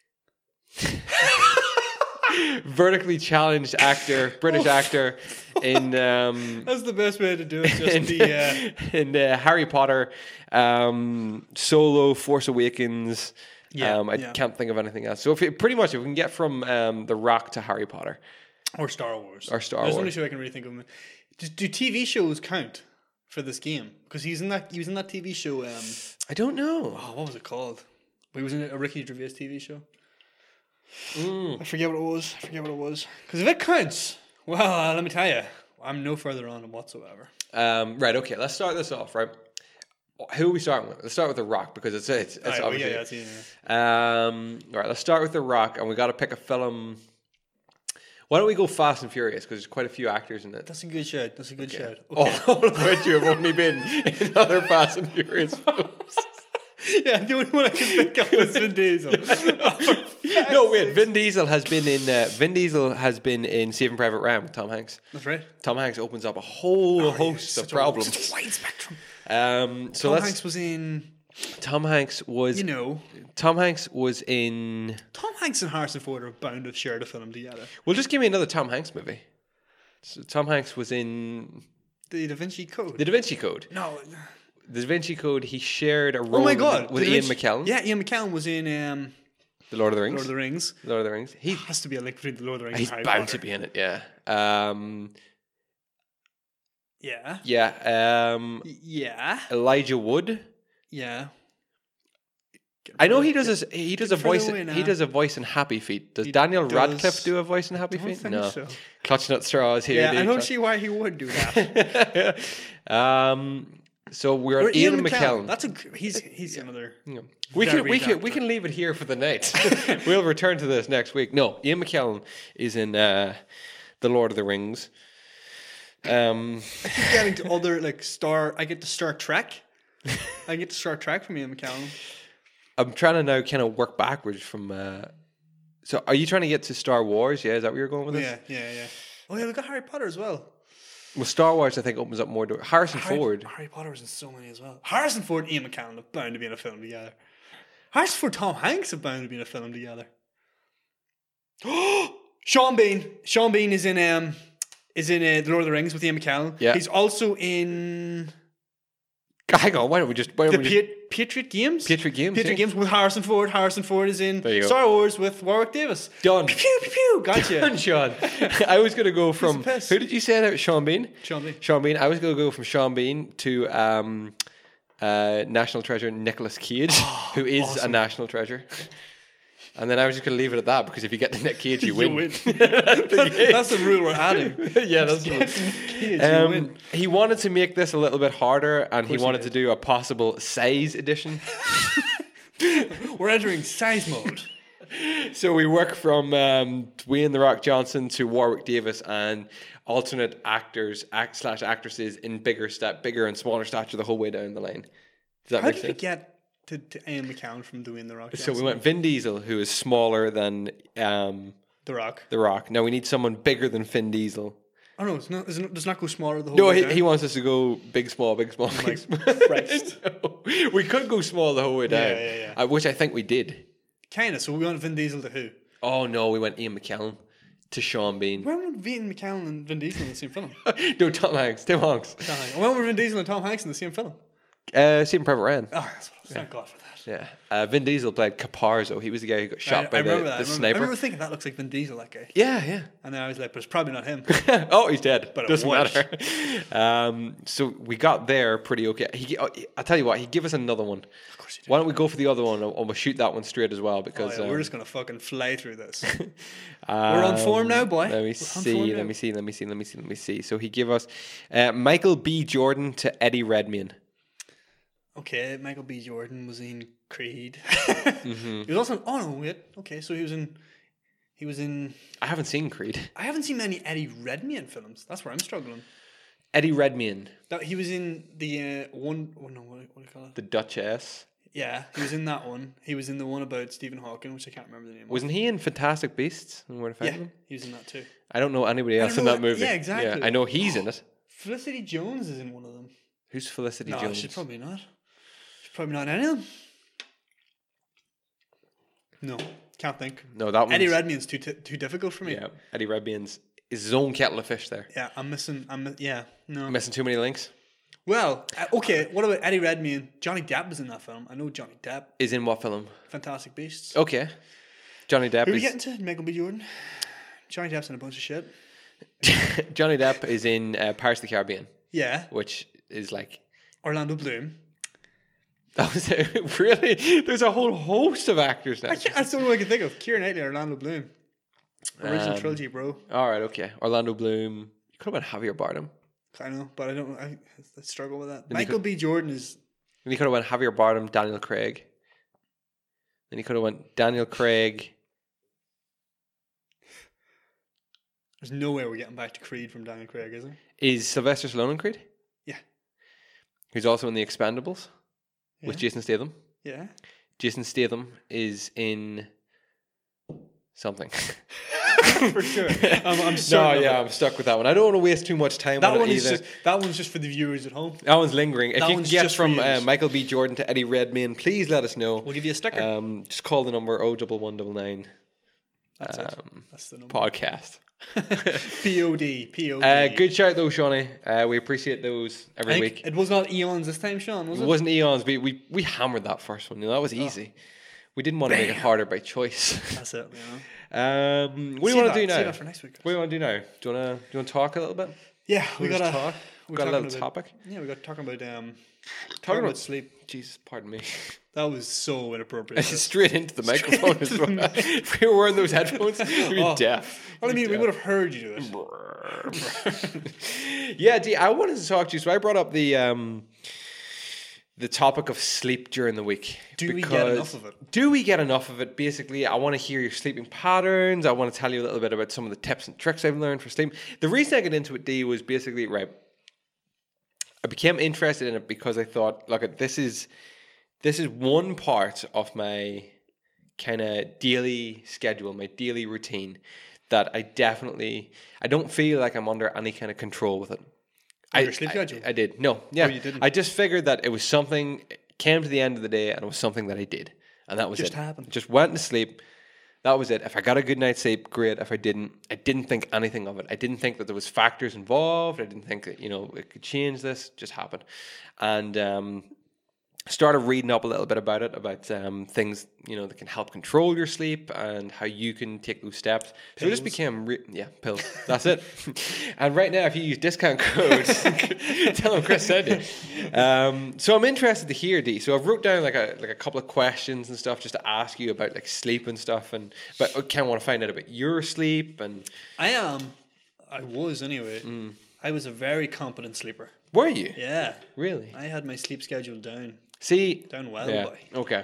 vertically challenged actor, British actor in... That's the best way to do it. Just in Harry Potter, Solo, Force Awakens. I can't think of anything else. So if we can get from The Rock to Harry Potter. Or Star Wars. That's the only show I can really think of. Do TV shows count for this game? Because he was in that TV show. I don't know. Oh, what was it called? He was in a Ricky Gervais TV show. I forget what it was. Because if it counts, well, let me tell you, I'm no further on whatsoever. Right. Okay. Let's start this off. Right. Who are we starting with? Let's start with The Rock because it's right, obviously. All right. Let's start with The Rock, and we got to pick a film. Why don't we go Fast and Furious? Because there's quite a few actors in it. That's a good shout. Okay. All of which you have only been in other Fast and Furious films. Yeah, the only one I can think of is Vin Diesel. No, wait, Vin Diesel has been in Saving Private Ryan with Tom Hanks. That's right. Tom Hanks opens up a whole host of problems. Such a wide spectrum. So Tom Hanks was in. Tom Hanks was. You know. Tom Hanks was in. Tom Hanks and Harrison Ford are bound to have shared a film together. Well, just give me another Tom Hanks movie. So Tom Hanks was in The Da Vinci Code. The Da Vinci Code. No. The Da Vinci Code. He shared a role. Oh my God! with Ian McKellen. Yeah, Ian McKellen was in The Lord of the Rings. Lord of the Rings. Lord of the Rings. He Has to be a link between the Lord of the Rings. he's and Harry bound Potter. to be in it. Yeah. Yeah. Yeah. Yeah. Elijah Wood. Yeah. I know he does a voice. further away He now. does a voice in Happy Feet. Does He Daniel does- Radcliffe do a voice in Happy Don't Feet? think No. so. Clutching at straws here. Yeah, I don't dude. see why he would do that. So we're Or at Ian McKellen. That's he's another. We very can actor. leave it here for the night. We'll return to this next week. No, Ian McKellen is in The Lord of the Rings. I keep getting to other I get to Star Trek. I get to Star Trek from Ian McKellen. I'm trying to now kind of work backwards from. So, are you trying to get to Star Wars? Yeah, is that where you're going with this? Yeah. Oh yeah, we got Harry Potter as well. Well, Star Wars, I think, opens up more doors. Harrison Ford. Harry Potter was in so many as well. Harrison Ford and Ian McKellen have bound to be in a film together. Harrison Ford, Tom Hanks have bound to be in a film together. Sean Bean. Sean Bean is in The Lord of the Rings with Ian McKellen. Yeah. He's also in Hang on, why don't we just? Patriot Games. Patriot Games, Patriot yeah. Games with Harrison Ford. Harrison Ford is in There you go. Star Wars with Warwick Davis. Done. Pew pew pew pew. Gotcha. Done, Sean. I was going to go from piss. who did you say that? Sean Bean. Sean Bean. Sean Bean. I was going to go from Sean Bean to National Treasure Nicolas Cage, who is a national treasure. And then I was just going to leave it at that because if you get to Nick Cage, you win. That's the rule we're adding. Yeah, that's Kids, you win. He wanted to make this a little bit harder, and he wanted to do a possible size edition. We're entering size mode. So we work from Dwayne The Rock Johnson to Warwick Davis and alternate actors / actresses in bigger and smaller stature the whole way down the line. Does that How make did we sense? get to Ian McKellen from doing The Rock? So we went Vin Diesel, who is smaller than The Rock. The Rock. Now we need someone bigger than Vin Diesel. Oh no, it's not. Does not go smaller the whole No, way down? he wants us to go big, small, big, small. Big, small. Christ. No, we could go small the whole way down, Yeah. which I think we did. Kind of. So we went Vin Diesel to who? Oh no, we went Ian McKellen to Sean Bean. When were Ian McKellen and Vin Diesel in the same film? No, Tom Hanks. Tim Hanks. When were Vin Diesel and Tom Hanks in the same film? Saving Private Ryan. Oh, that's what I was. Thank God for that. Yeah. Vin Diesel played Caparzo. He was the guy who got shot by I remember the that. I sniper. remember thinking that looks like Vin Diesel, that guy. Yeah. And then I was like, but it's probably not him. Oh, he's dead. But it Doesn't was. matter. So we got there pretty okay. I'll tell you what, he gave us another one. Of course you did. Why don't we go for the other one and we'll shoot that one straight as well because We're just going to fucking fly through this. We're we're on form now, boy. Let We're me on see. form Let now. me see. So he gave us Michael B. Jordan to Eddie Redmayne. Okay, Michael B. Jordan was in Creed. Mm-hmm. He was also. Oh no, wait. Okay, so he was in. I haven't seen Creed. I haven't seen many Eddie Redmayne films. That's where I'm struggling. Eddie Redmayne, He was in the one. Oh no, what do you call it? the Duchess. Yeah, he was in that one. He was in the one about Stephen Hawking, which I can't remember the name. Wasn't he in Fantastic Beasts and Where to Find Yeah, Them? he was in that too. I don't know anybody else don't in know that movie. yeah, exactly. I know he's in it. Felicity Jones is in one of them. Who's Felicity No, Jones? she's probably not. She's probably not in any of them. No, can't think. No, that one's... Eddie Redmayne's too difficult for me. Yeah, Eddie Redmayne's is his own kettle of fish there. Yeah, I'm missing. No. Missing too many links. Well, okay. What about Eddie Redmayne? Johnny Depp was in that film. I know Johnny Depp. Is in what film? Fantastic Beasts. Okay. Johnny Depp Who are we is... getting to? Michael B. Jordan. Johnny Depp's in a bunch of shit. Johnny Depp is in Pirates of the Caribbean, Yeah. which is like... Orlando Bloom. That was it. Really? There's a whole host of actors now. That's the only one I can think of. Keira Knightley, Orlando Bloom. Original trilogy, bro. All right, okay. Orlando Bloom. You could have been Javier Bardem. I know, but I struggle with that. you Michael B. Jordan is... Then you could have went Javier Bardem, Daniel Craig. Then you could have went Daniel Craig. There's no way we're getting back to Creed from Daniel Craig, is there? Is Sylvester Stallone in Creed? Yeah. Who's also in The Expendables with Yeah. Jason Statham. Yeah. Jason Statham is in something. For sure. I'm certain. I'm stuck with that one. I don't want to waste too much time That on one it is either. that one's just for the viewers at home. That one's lingering. If That you can one's get just for from yous. Michael B. Jordan to Eddie Redmayne, please let us know. We'll give you a sticker. Just call the number 01199 That's it. That's the number. podcast. POD. Good shout though, Shawnee. We appreciate those I every think week. it was not Eons this time, Sean, was It it? wasn't Eons. We hammered that first one. You know, that was easy. We didn't want to make it harder by choice. That's it. What do you want to do now? Save that for next week. What do you want to do now? Do you want to talk a little bit? Yeah, we Wanna got talk. Got a little topic. Yeah, we got talking about Talking about sleep. Jesus, pardon me. That was so inappropriate. Straight into the microphone as well. If we were wearing those headphones, we'd be deaf. Well, I mean, we would have heard you do it. Yeah, D, I wanted to talk to you. So I brought up the topic of sleep during the week. Do we get enough of it? Do we get enough of it? Basically, I want to hear your sleeping patterns. I want to tell you a little bit about some of the tips and tricks I've learned for sleep. The reason I got into it, D, was basically, right, I became interested in it because I thought, look, this is one part of my kind of daily schedule, my daily routine that I don't feel like I'm under any kind of control with it. Your sleep schedule? I did. No, yeah. Oh, you didn't? I just figured that it was something, came to the end of the day and it was something that I did. And that was Just it. happened. Just went to sleep. That was it. If I got a good night's sleep, great. If I didn't think anything of it. I didn't think that there was factors involved. I didn't think that, it could change this. It just happened. And started reading up a little bit about it, about things, that can help control your sleep and how you can take those steps. So it just became, pills. That's it. And right now, if you use discount code, tell them Chris said it. So I'm interested to hear, D. So I've wrote down like a couple of questions and stuff just to ask you about like sleep and stuff. But I kind of want to find out about your sleep. And I was anyway. I was a very competent sleeper. Were you? Yeah. Really? I had my sleep schedule down. See, Down well, yeah. boy. Okay.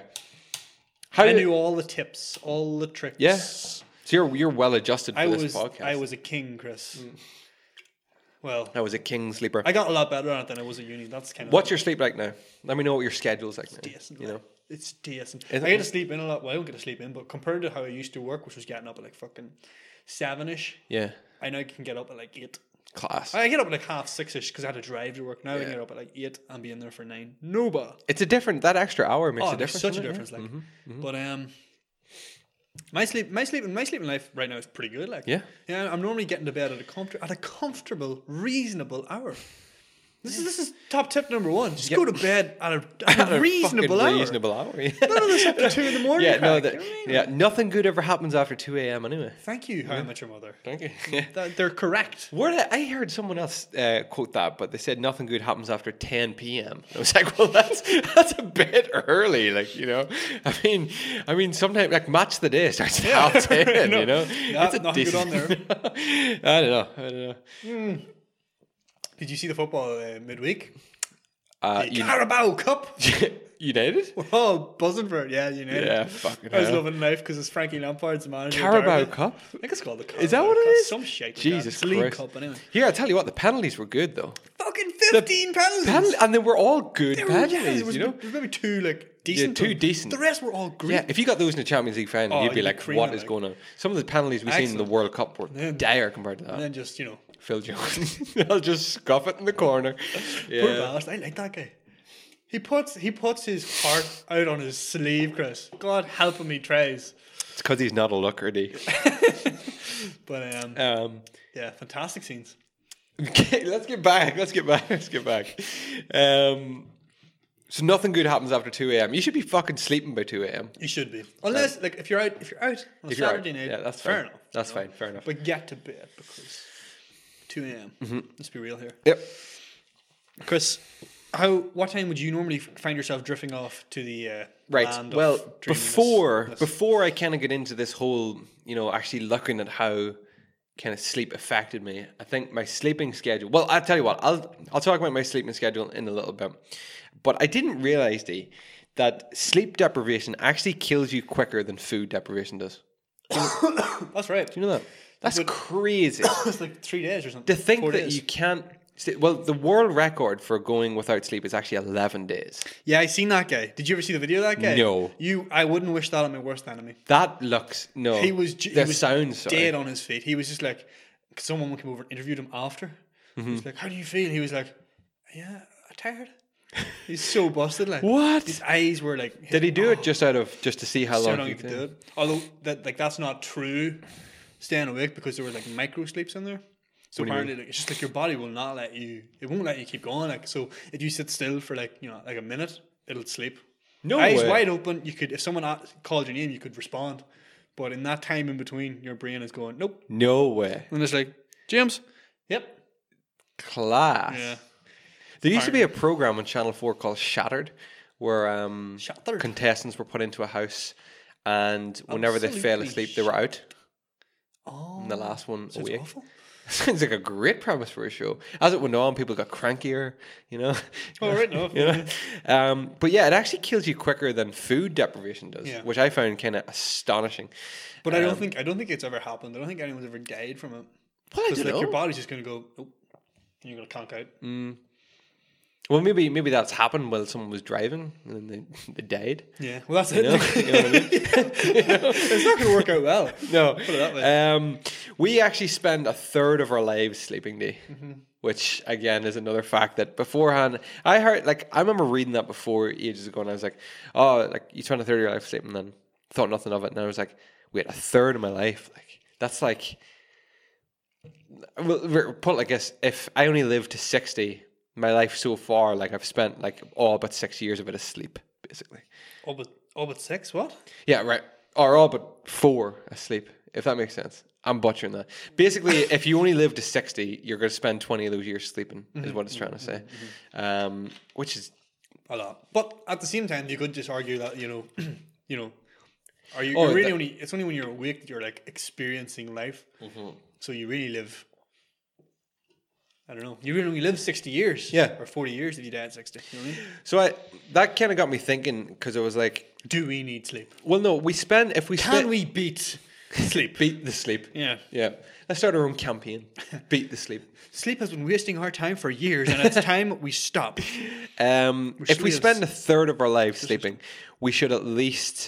I knew all the tips, all the tricks. Yeah. So you're well adjusted for this podcast. I was a king, Chris. Well, I was a king sleeper. I got a lot better at it than I was at uni. That's kind of What's your sleep like now? Let me know what your schedule's like now. decent. You know, it's decent. Is I it? get to sleep in a lot. Well, I don't get to sleep in, but compared to how I used to work, which was getting up at like fucking 7ish, yeah, I now can get up at like 8. class. I get up at like 6:30ish because I had to drive to work. Now I can get up at like 8 and be in there for 9. No bad. It's a different. That extra hour makes a There's difference. such a doesn't it? difference, Yeah. like. But my sleeping life right now is pretty good. Like, Yeah. I'm normally getting to bed at a comfortable, reasonable hour. This is top tip number 1. Just go to bed at a reasonable hour. Reasonable hour. Yeah. None of this up to 2 in the morning. Yeah, no, crack, you know what I mean? yeah, nothing good ever happens after 2 a.m. anyway. Thank you, How I Met Your Mother. Thank you. They're correct. I heard someone else quote that, but they said nothing good happens after 10 p.m. I was like, well, that's a bit early, like, I mean, sometimes like Match the Day starts at half 10, No, That's a nothing good on there. I don't know. Did you see the football midweek? Uh, Carabao Cup. United? We're all buzzing for it. Yeah, United. Yeah, fucking I was hell. loving life because it's Frankie Lampard's the manager. of Carabao Derby. Cup? I think it's called the Carabao Is that what it Cup. is? Some shit. like Jesus that. It's League Christ. Cup anyway. Here, I'll tell you what, the penalties were good, though. Fucking 15 penalties. And they were all good There penalties, was, you know? there was maybe 2 like decent. two ones. decent. The rest were all great. Yeah, if you got those in the Champions League final, Oh, you'd be you'd like, be creaming what it, is like. going on? Some of the penalties we've seen in the Excellent. World Cup were Yeah. dire compared to that. And then just Phil Jones. I'll just scuff it in the corner. poor Yeah. bastard. I like that guy. He puts his heart out on his sleeve, Chris. God help him, he tries. It's because he's not a looker, D. But yeah, fantastic scenes. Okay, let's get back. So nothing good happens after 2 a.m. You should be fucking sleeping by 2 a.m. You should be, unless like if you're out on a If you're out, Saturday night. yeah, that's fair fine. enough. That's fine. Fair enough. But get to bed because 2 a.m. Let's be real here, Yep. Chris. What time would you normally find yourself drifting off to the Right. land Well, of dreaminess? before I kind of get into this whole, actually looking at how kind of sleep affected me, I think my sleeping schedule. Well, I'll tell you what. I'll talk about my sleeping schedule in a little bit. But I didn't realize, D, that sleep deprivation actually kills you quicker than food deprivation does. That's right. Do you know that? That's crazy. It's like 3 days or something. To think 4 that days. you can't Well, the world record for going without sleep is actually 11 days. Yeah, I seen that guy. Did you ever see the video of that guy? No. I wouldn't wish that on my worst enemy. That looks no. He was sounds dead on his feet. He was just like, someone came over and interviewed him after. He was like, "How do you feel?" He was like, "Yeah, I'm tired." He's so busted. Like What? His eyes were like. Did he do it just to see how long he could do it? Although that's not true. Staying awake because there were like micro sleeps in there. So apparently, like, it's just like your body will not let you. It won't let you keep going. Like so, if you sit still for like a minute, it'll sleep. No Eyes way. wide open. You could, if someone called your name, you could respond. But in that time in between, your brain is going, nope. No way. And it's like, James. Yep. Class. Yeah. There used to be a program on Channel 4 called Shattered, where Shattered. contestants were put into a house, and whenever they fell Absolutely asleep, they were out. Oh. And the last one Sounds awake. awful. Sounds like a great premise for a show. As it went on, people got crankier, you know. Oh, right, no. You know? But yeah, it actually kills you quicker than food deprivation does, Yeah. which I found kind of astonishing. But I don't think it's ever happened. I don't think anyone's ever died from it. Well, I Because don't know. your body's just going to go, nope. And you're going to conk out. Well, maybe that's happened while someone was driving and then they died. Yeah. Well, that's You it. know? You know what I mean? It's not going to work out well. No. Put it that way. We actually spend a third of our lives sleeping, D, which again is another fact that beforehand I heard. Like I remember reading that before ages ago, and I was like, "Oh, like you spend a third of your life sleeping," and then thought nothing of it, and I was like, "Wait, a third of my life? Like that's like." Well, put it like this: if I only live to 60, my life so far, like I've spent like all but 6 years of it asleep, basically. All but 6, what? Yeah, right. Or all but 4 asleep, if that makes sense. I'm butchering that. Basically, if you only live to 60, you're going to spend 20 of those years sleeping, is what it's trying to say. Which is A lot. But at the same time, you could just argue that, are you Oh, really that- only, it's only when you're awake that you're like experiencing life. So you really live, I don't know, you really only live 60 years. Yeah. Or 40 years if you die at 60. You know what I mean? so that kind of got me thinking because it was like, Do we need sleep? well, no, Can we beat sleep? beat the sleep? Yeah. Yeah. Let's start our own campaign. Beat the sleep. Sleep has been wasting our time for years, and it's time we stop. If we sleeves. spend a third of our lives sleeping, we should at least,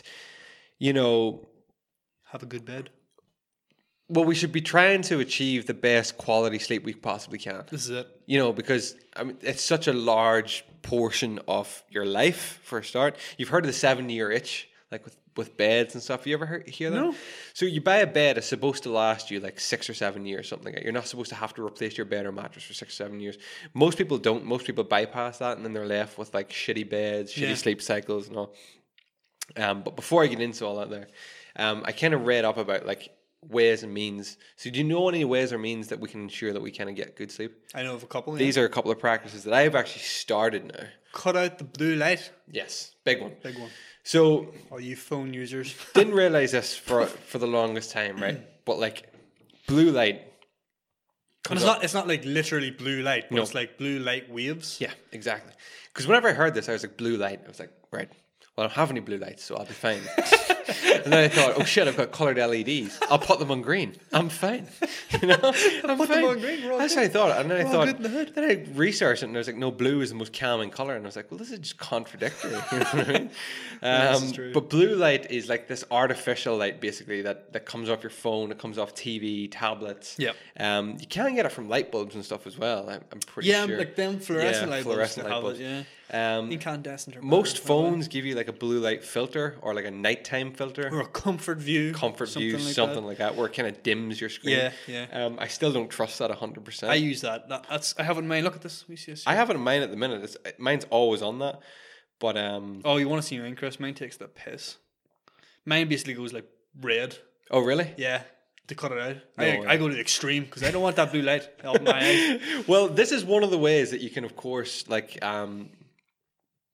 Have a good bed. well, we should be trying to achieve the best quality sleep we possibly can. This is it. Because I mean, it's such a large portion of your life for a start. You've heard of the 7-year itch, like with beds and stuff. Have you ever hear that? No. So you buy a bed, it's supposed to last you like 6 or 7 years, something like that. You're not supposed to have to replace your bed or mattress for 6 or 7 years. Most people don't. Most people bypass that, and then they're left with like shitty beds, shitty sleep cycles, and all. But before I get into all that, I kind of read up about like ways and means. So do you know any ways or means that we can ensure that we kind of get good sleep? I know of a couple. These are a couple of practices that I've actually started now. Cut out the blue light. Yes, big one. Big one. So All you phone users. didn't realize this for the longest time, right? But like blue light. And it's not like literally blue light, but No. it's like blue light waves. Yeah, exactly. Because whenever I heard this, I was like, blue light. I was like, right. Well, I don't have any blue lights, so I'll be fine. And then I thought, oh shit, I've got coloured LEDs. I'll put them on green. I'm fine. I'm Put them fine. on green, we're all That's good. what I thought. And then I We're all thought, good in the hood. then I researched it, and I was like, no, blue is the most calming colour. And I was like, well, this is just contradictory. You know what I mean? this is true. But blue light is like this artificial light, basically, that comes off your phone. It comes off TV, tablets. Yep. You can get it from light bulbs and stuff as well. I'm pretty Yeah, sure. like them fluorescent light bulbs. fluorescent that light have bulbs. it, yeah. Um, Incandescent. Or most whatever. phones give you like a blue light filter or like a nighttime filter, Or a comfort view. comfort view, something like that, where it kind of dims your screen. Yeah, yeah. I still don't trust that 100%. I use that. I have it in mind. Look at this. We see this. I have it in mine at the minute. Mine's always on that, but Oh, you want to see mine, Chris? Mine takes the piss. Mine basically goes like red. oh really? Yeah. To cut it out. No, I go to the extreme because I don't want that blue light helping my eyes. Well, this is one of the ways that you can, of course, like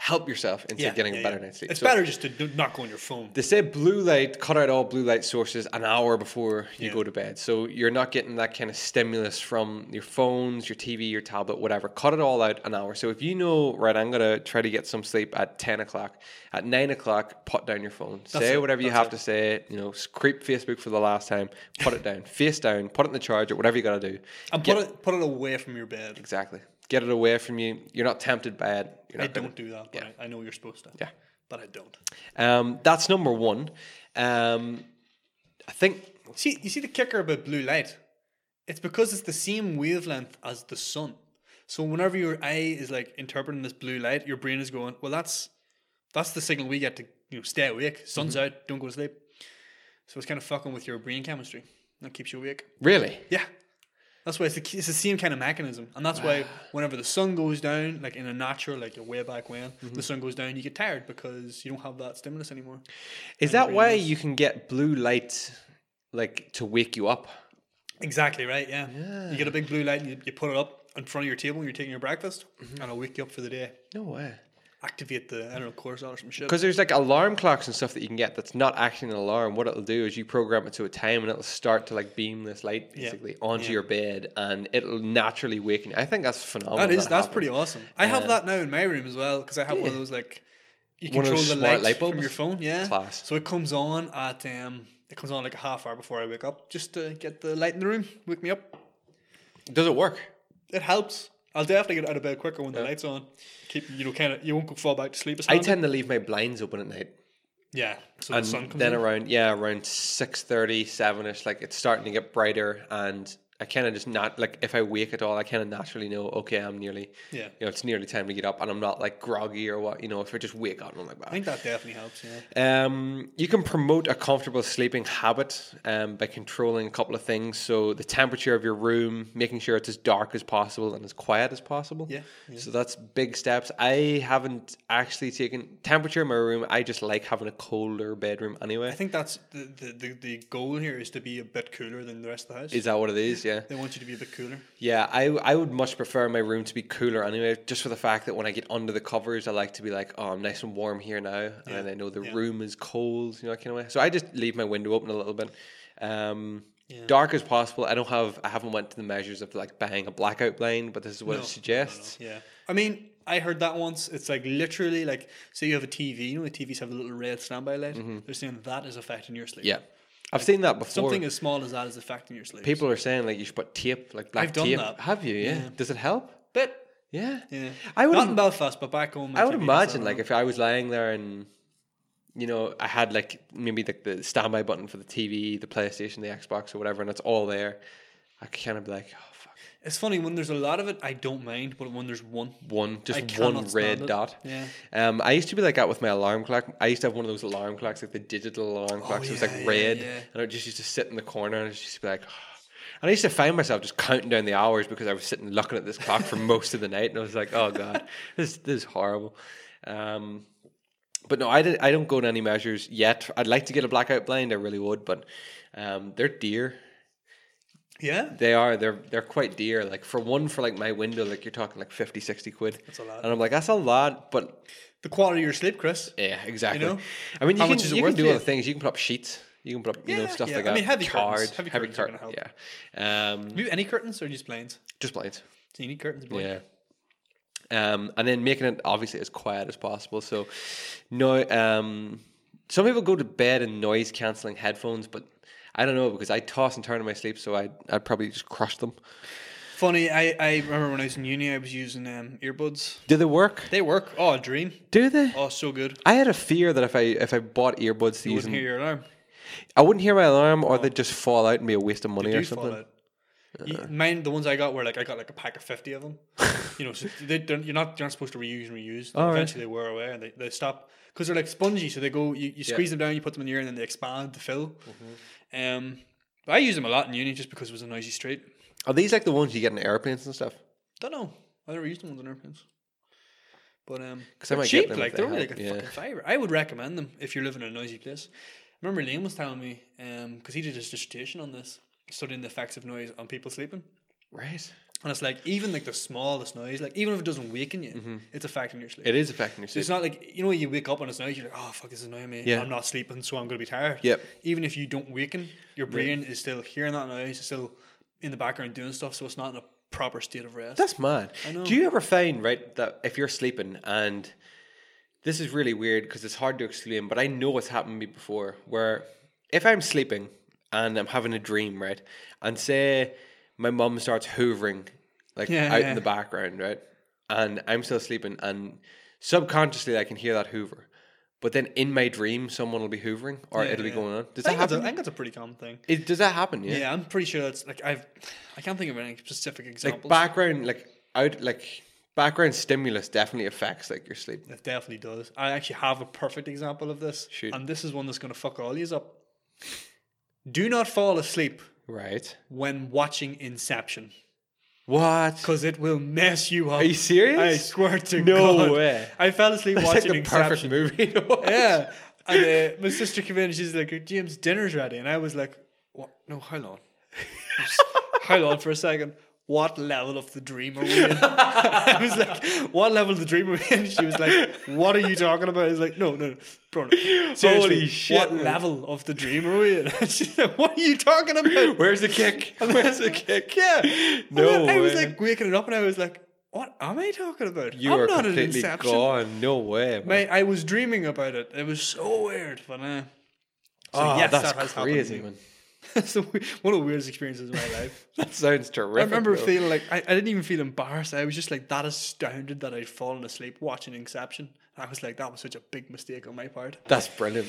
help yourself into getting a better night's sleep. It's So better just to not go on your phone. they say blue light, cut out all blue light sources an hour before you go to bed. So you're not getting that kind of stimulus from your phones, your TV, your tablet, whatever. Cut it all out an hour. So if you know, right, I'm going to try to get some sleep at 10 o'clock. At 9 o'clock, put down your phone. Say whatever you have to say. You know, creep Facebook for the last time. Put it down. Face down. Put it in the charger. Whatever you got to do. And put it away from your bed. Exactly. Get it away from you. You're not tempted by it. I don't do that, but I know you're supposed to. Yeah. But I don't. That's number one. I think... You see the kicker about blue light? It's because it's the same wavelength as the sun. So whenever your eye is like interpreting this blue light, your brain is going, well, that's the signal we get to stay awake. Sun's out, don't go to sleep. So it's kind of fucking with your brain chemistry. That keeps you awake. Really? Yeah. That's why it's the same kind of mechanism. And that's why whenever the sun goes down, like in a natural, like way back when, the sun goes down, you get tired because you don't have that stimulus anymore. Is that why you can get blue light like to wake you up? Exactly right, yeah. You get a big blue light and you put it up in front of your table when you're taking your breakfast and it'll wake you up for the day. No way. Activate the, I don't know, cortisol or some shit. Because there's like alarm clocks and stuff that you can get that's not actually an alarm. What it'll do is you program it to a time and it'll start to like beam this light basically onto your bed and it'll naturally waken you. I think that's phenomenal. That's pretty awesome. I have that now in my room as well because I have one of those like you control the light from your phone. Yeah, class. So it comes on at like a half hour before I wake up just to get the light in the room, wake me up. Does it work? It helps. I'll definitely get out of bed quicker when the light's on. Keep you won't fall back to sleep. I tend to leave my blinds open at night. Yeah, so the sun comes then in. around 6:30, 7ish, like it's starting to get brighter, and I kind of just not like if I wake at all, I kind of naturally know, okay, I'm nearly, it's nearly time to get up, and I'm not like groggy or what, if I just wake up and I'm like, wow. I think that definitely helps. Yeah. You can promote a comfortable sleeping habit by controlling a couple of things. So the temperature of your room, making sure it's as dark as possible and as quiet as possible. Yeah. So that's big steps. I haven't actually taken temperature in my room. I just like having a colder bedroom anyway. I think that's the goal here is to be a bit cooler than the rest of the house. Is that what it is? Yeah. They want you to be a bit cooler. Yeah, I would much prefer my room to be cooler anyway, just for the fact that when I get under the covers, I like to be like, oh, I'm nice and warm here now, and I know the room is cold, that kind of way. So I just leave my window open a little bit. Dark as possible. I haven't went to the measures of like buying a blackout blind, but this is what it suggests. No. Yeah. I mean, I heard that once. It's like literally like, say you have a TV, the TVs have a little red standby light. They're saying that is affecting your sleep. Yeah. I've seen that before. Something as small as that is affecting your sleep. People are saying like you should put tape, like black tape. I've done that. Have you? Yeah. Does it help? Bit. Yeah. Yeah. Not in Belfast, but back home. I would imagine like if I was lying there and I had like maybe like the standby button for the TV, the PlayStation, the Xbox, or whatever, and it's all there, I could kind of be like, oh fuck. It's funny when there's a lot of it, I don't mind, but when there's one red dot. Yeah. I used to be like that with my alarm clock. I used to have one of those alarm clocks, like the digital alarm clocks. It was like red, and I just used to sit in the corner and I just used to be like. And I used to find myself just counting down the hours because I was sitting looking at this clock for most of the night, and I was like, "Oh God, this is horrible." But no, I don't go to any measures yet. I'd like to get a blackout blind, I really would, but they're dear. Yeah, they are. They're quite dear. Like for like my window, like you're talking like 50, 60 quid. That's a lot. And I'm like, that's a lot, but the quality of your sleep, Chris. Yeah, exactly. I mean, you can do other things. You can put up sheets. You can put up, stuff like that. I mean, heavy curtains. Heavy curtains. Yeah. Do you any curtains or just blinds? Just blinds. So you need curtains. Yeah. And then making it obviously as quiet as possible. So, no. Some people go to bed in noise cancelling headphones, but I don't know because I toss and turn in my sleep, so I'd probably just crush them. Funny, I remember when I was in uni, I was using earbuds. Do they work? They work. Oh, a dream. Do they? Oh, so good. I had a fear that if I bought earbuds to use, you wouldn't hear your alarm. I wouldn't hear my alarm, or they'd just fall out and be a waste of money or something. Fall out. Mine, the ones I got were like I got like a pack of 50 of them. So you're not supposed to reuse and reuse. Eventually they wear away and they stop because they're like spongy. So they go, you squeeze them down, you put them in your ear, and then they expand to fill. But I use them a lot in uni just because it was a noisy street. Are these like the ones you get in airplanes and stuff? Don't know. I never used them on airplanes. But they're cheap, like they're only like a fucking fiver. I would recommend them if you're living in a noisy place. I remember Liam was telling me, because he did his dissertation on this, studying the effects of noise on people sleeping. Right. And it's like, even like the smallest noise, like even if it doesn't waken you, it's affecting your sleep. It is affecting your So sleep. it's not like, you know, you wake up and it's noise, you're like, oh, fuck, this is annoying me. Yeah. I'm not sleeping, so I'm going to be tired. Yep. Even if you don't waken, your brain is still hearing that noise, it's still in the background doing stuff, so it's not in a proper state of rest. That's mad. I know. Do you ever find, right, that if you're sleeping, and this is really weird because it's hard to explain, but I know it's happened to me before, where if I'm sleeping and I'm having a dream, right, and say my mum starts hoovering like out in the background, right, and I'm still sleeping, and subconsciously I can hear that hoover, but then in my dream someone will be hoovering, or it'll be going on. Does that happen? I think that's a pretty common thing. Does that happen? Yeah. Yeah, I'm pretty sure that's like I can't think of any specific examples. Like background, background stimulus definitely affects like your sleep. It definitely does. I actually have a perfect example of this. Shoot. And this is one that's going to fuck all yous up. Do not fall asleep Right. when watching Inception, What? because it will mess you up. Are you serious? I swear to No God. way. I fell asleep That's watching like the perfect Inception. movie to watch. Yeah. And my sister came in and she's like, James, dinner's ready. And I was like, what? No, hold on. Hold on for a second. What level of the dream are we in? I was like, what level of the dream are we in? She was like, what are you talking about? I was like, no, bro. Seriously, Holy shit, what man. level of the dream are we in? And she's like, what are you talking about? Where's the kick? Where's the kick? Yeah. No And then I was way. like waking it up and I was like, what am I talking about? You I'm are not in completely Inception. gone. No way. Man. Mate, I was dreaming about it. It was so weird. But Oh, yes, that's that has happened to crazy, me. man. That's one of the weirdest experiences of my life. That sounds terrific. I remember though. feeling like I didn't even feel embarrassed. I was just like that astounded that I'd fallen asleep watching Inception. I was like, that was such a big mistake on my part. That's brilliant.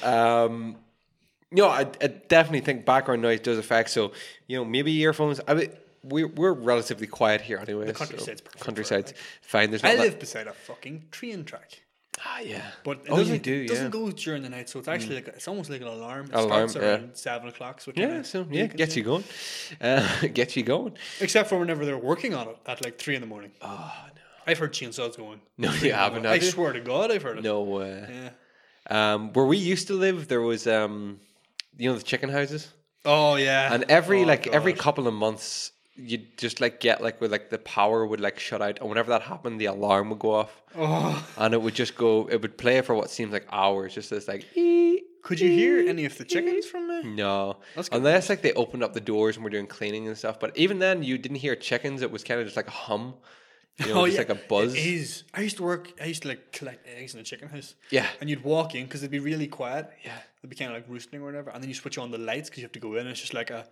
I definitely think background noise does affect. So, maybe earphones. I mean, we're relatively quiet here anyway. The countryside's perfect Countryside's for it, fine. There's not I that- live beside a fucking train track. Ah, yeah. But it you doesn't, do, it doesn't yeah. go during the night, so it's actually like it's almost like an alarm. It Alarm, starts yeah. around 7 o'clock. So it Yeah, kinda so yeah, beacons gets you going. Gets you going. Except for whenever they're working on it at like 3 a.m. Oh no. I've heard chainsaws going. No, you haven't. I Have you? swear to God, I've heard it. No way. Yeah. Where we used to live, there was the chicken houses, Oh yeah. and every God. couple of months, you'd just get the power would shut out, and whenever that happened, the alarm would go off, and it would just go. It would play for what seems like hours, just this Could you hear any of the chickens from me? No, That's good. unless they opened up the doors and were doing cleaning and stuff. But even then, you didn't hear chickens. It was kind of just like a hum, just like a buzz. It is. I used to collect eggs in a chicken house. Yeah. And you'd walk in because they'd be really quiet. Yeah. They'd be kind of like roosting or whatever, and then you switch on the lights because you have to go in. and It's just like a.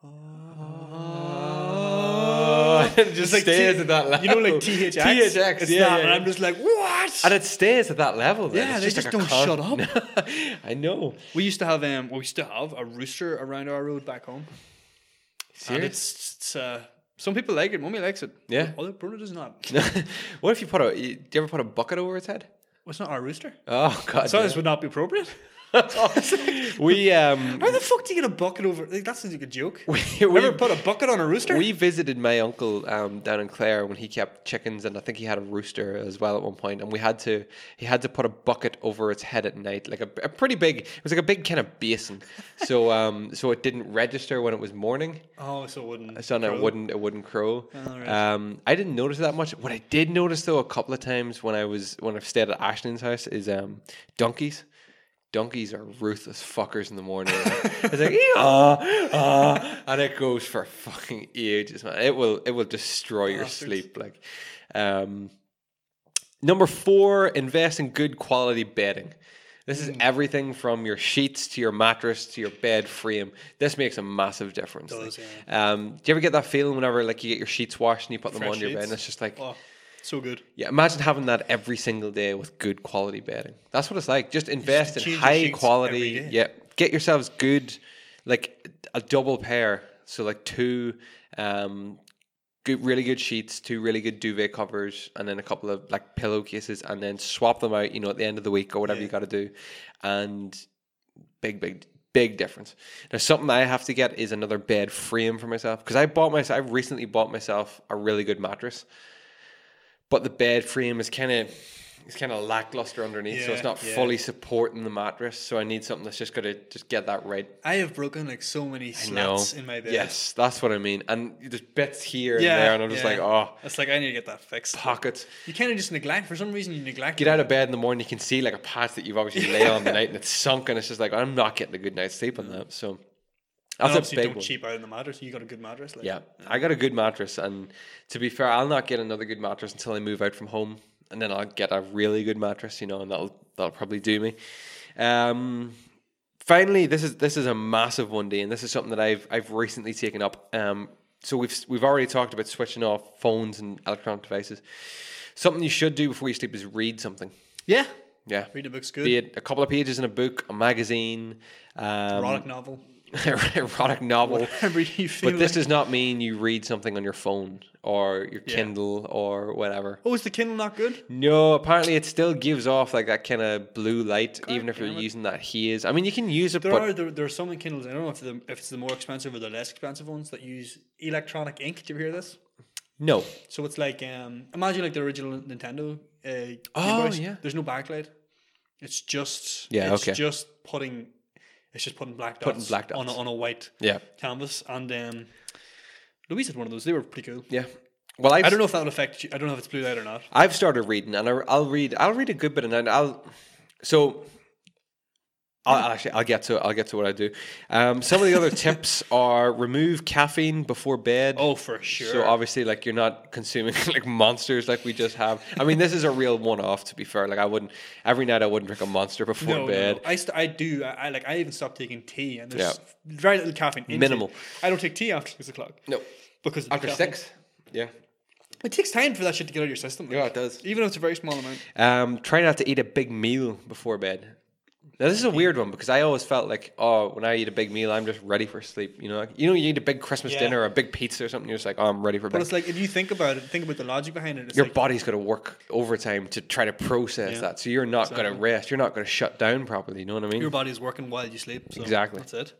It just like stays T- at that level. You know, like THX. THX, It's yeah, that, yeah, and I'm just like, what? And it stays at that level. Then. Yeah, It's they just don't shut up. I know. We used to have a rooster around our road back home. And Serious? it's some people like it. Mummy likes it. Yeah. Other Bruno does not. What if you do you ever put a bucket over its head? Well, it's not our rooster. Oh God! So this would not be appropriate. We How the fuck do you get a bucket over? Like, that sounds like a joke. we Ever put a bucket on a rooster? we visited my uncle down in Clare when he kept chickens, and I think he had a rooster as well at one point. And he had to put a bucket over its head at night, like a pretty big. It was like a big kind of basin, so it didn't register when it was morning. Oh, so it wouldn't. So no, crow. it wouldn't crow. Oh, right. I didn't notice that much. What I did notice though a couple of times when I've stayed at Ashlyn's house is donkeys. Donkeys are ruthless fuckers in the morning. It's like and it goes for fucking ages, man. It will destroy your Bastards. sleep. Like, number 4, invest in good quality bedding. This is everything from your sheets to your mattress to your bed frame. This makes a massive difference. It does, do you ever get that feeling whenever you get your sheets washed and you put them Fresh on your bed? sheets. And it's just like, Oh, so good. yeah, imagine having that every single day with good quality bedding. That's what it's like. Just invest in change your high sheets quality. every day. Yeah, get yourselves good, like a double pair. So like 2 really good sheets, 2 really good duvet covers, and then a couple of like pillowcases, and then swap them out, at the end of the week or whatever you got to do. And big difference. Now, something I have to get is another bed frame for myself, because I recently bought myself a really good mattress, but the bed frame is kind of, it's kind of lackluster underneath, so it's Yeah, not yeah. fully supporting the mattress. So I need something that's just gonna just get that right. I have broken like so many No, slats in my bed. yes, that's what I mean. And there's bits here Yeah, and there, and I'm just yeah. like, oh, It's like I need to get that fixed. pockets. You kind of just neglect, for some reason you neglect Get it. out of bed in the morning, you can see like a patch that you've obviously lay on the night, and it's sunk, and it's just like I'm not getting a good night's sleep on that. So And that's a obviously big don't one. cheap out on the mattress. You got a good mattress. Like. Yeah, I got a good mattress, and to be fair, I'll not get another good mattress until I move out from home, and then I'll get a really good mattress, and that'll probably do me. Finally, this is a massive one, Dean. This is something that I've recently taken up. So we've already talked about switching off phones and electronic devices. Something you should do before you sleep is read something. Yeah. Yeah, Read a book's good. be it a couple of pages in a book, a magazine, Erotic novel. erotic novel. Whatever you feel. But this like. does not mean you read something on your phone or your Yeah. Kindle or whatever. Oh, is the Kindle not good? No, apparently it still gives off like that kind of blue light, even if you're damn it. using that haze. I mean, you can use it, There but are some in Kindles. I don't know if it's the more expensive or the less expensive ones that use electronic ink. Do you ever hear this? no. So it's like imagine like the original Nintendo. Game Oh, Boys. yeah. There's no backlight. It's just Yeah, It's okay. just putting. It's just putting black dots, Putting black dots. on a white Yeah, canvas. And Louise had one of those. They were pretty cool. yeah. Well, I don't know if that would affect you. I don't know if it's blue light or not. I've started reading, and I'll read a good bit, and then I'll get to what I do. Some of the other tips are remove caffeine before bed. Oh, for sure. So obviously, like, you're not consuming like monsters like we just have. I mean, this is a real one-off. To be fair, like every night I wouldn't drink a monster before bed. No. I do. I even stopped taking tea, and there's very little caffeine. In Minimal. tea. I don't take tea after 6:00 No, because of the after caffeine. 6. Yeah, It takes time for that shit to get out of your system. like. yeah, it does. Even if it's a very small amount. Try not to eat a big meal before bed. Now this is a weird one because I always felt like, oh, when I eat a big meal, I'm just ready for sleep. You know, you eat a big Christmas Yeah. dinner or a big pizza or something. You're just like, oh, I'm ready for But bed. it's like if you think about it, think about the logic behind it. It's Your like, body's got to work overtime to try to process Yeah. that. So you're not going to rest. You're not going to shut down properly. You know what I mean? your body is working while you sleep. So Exactly. That's it.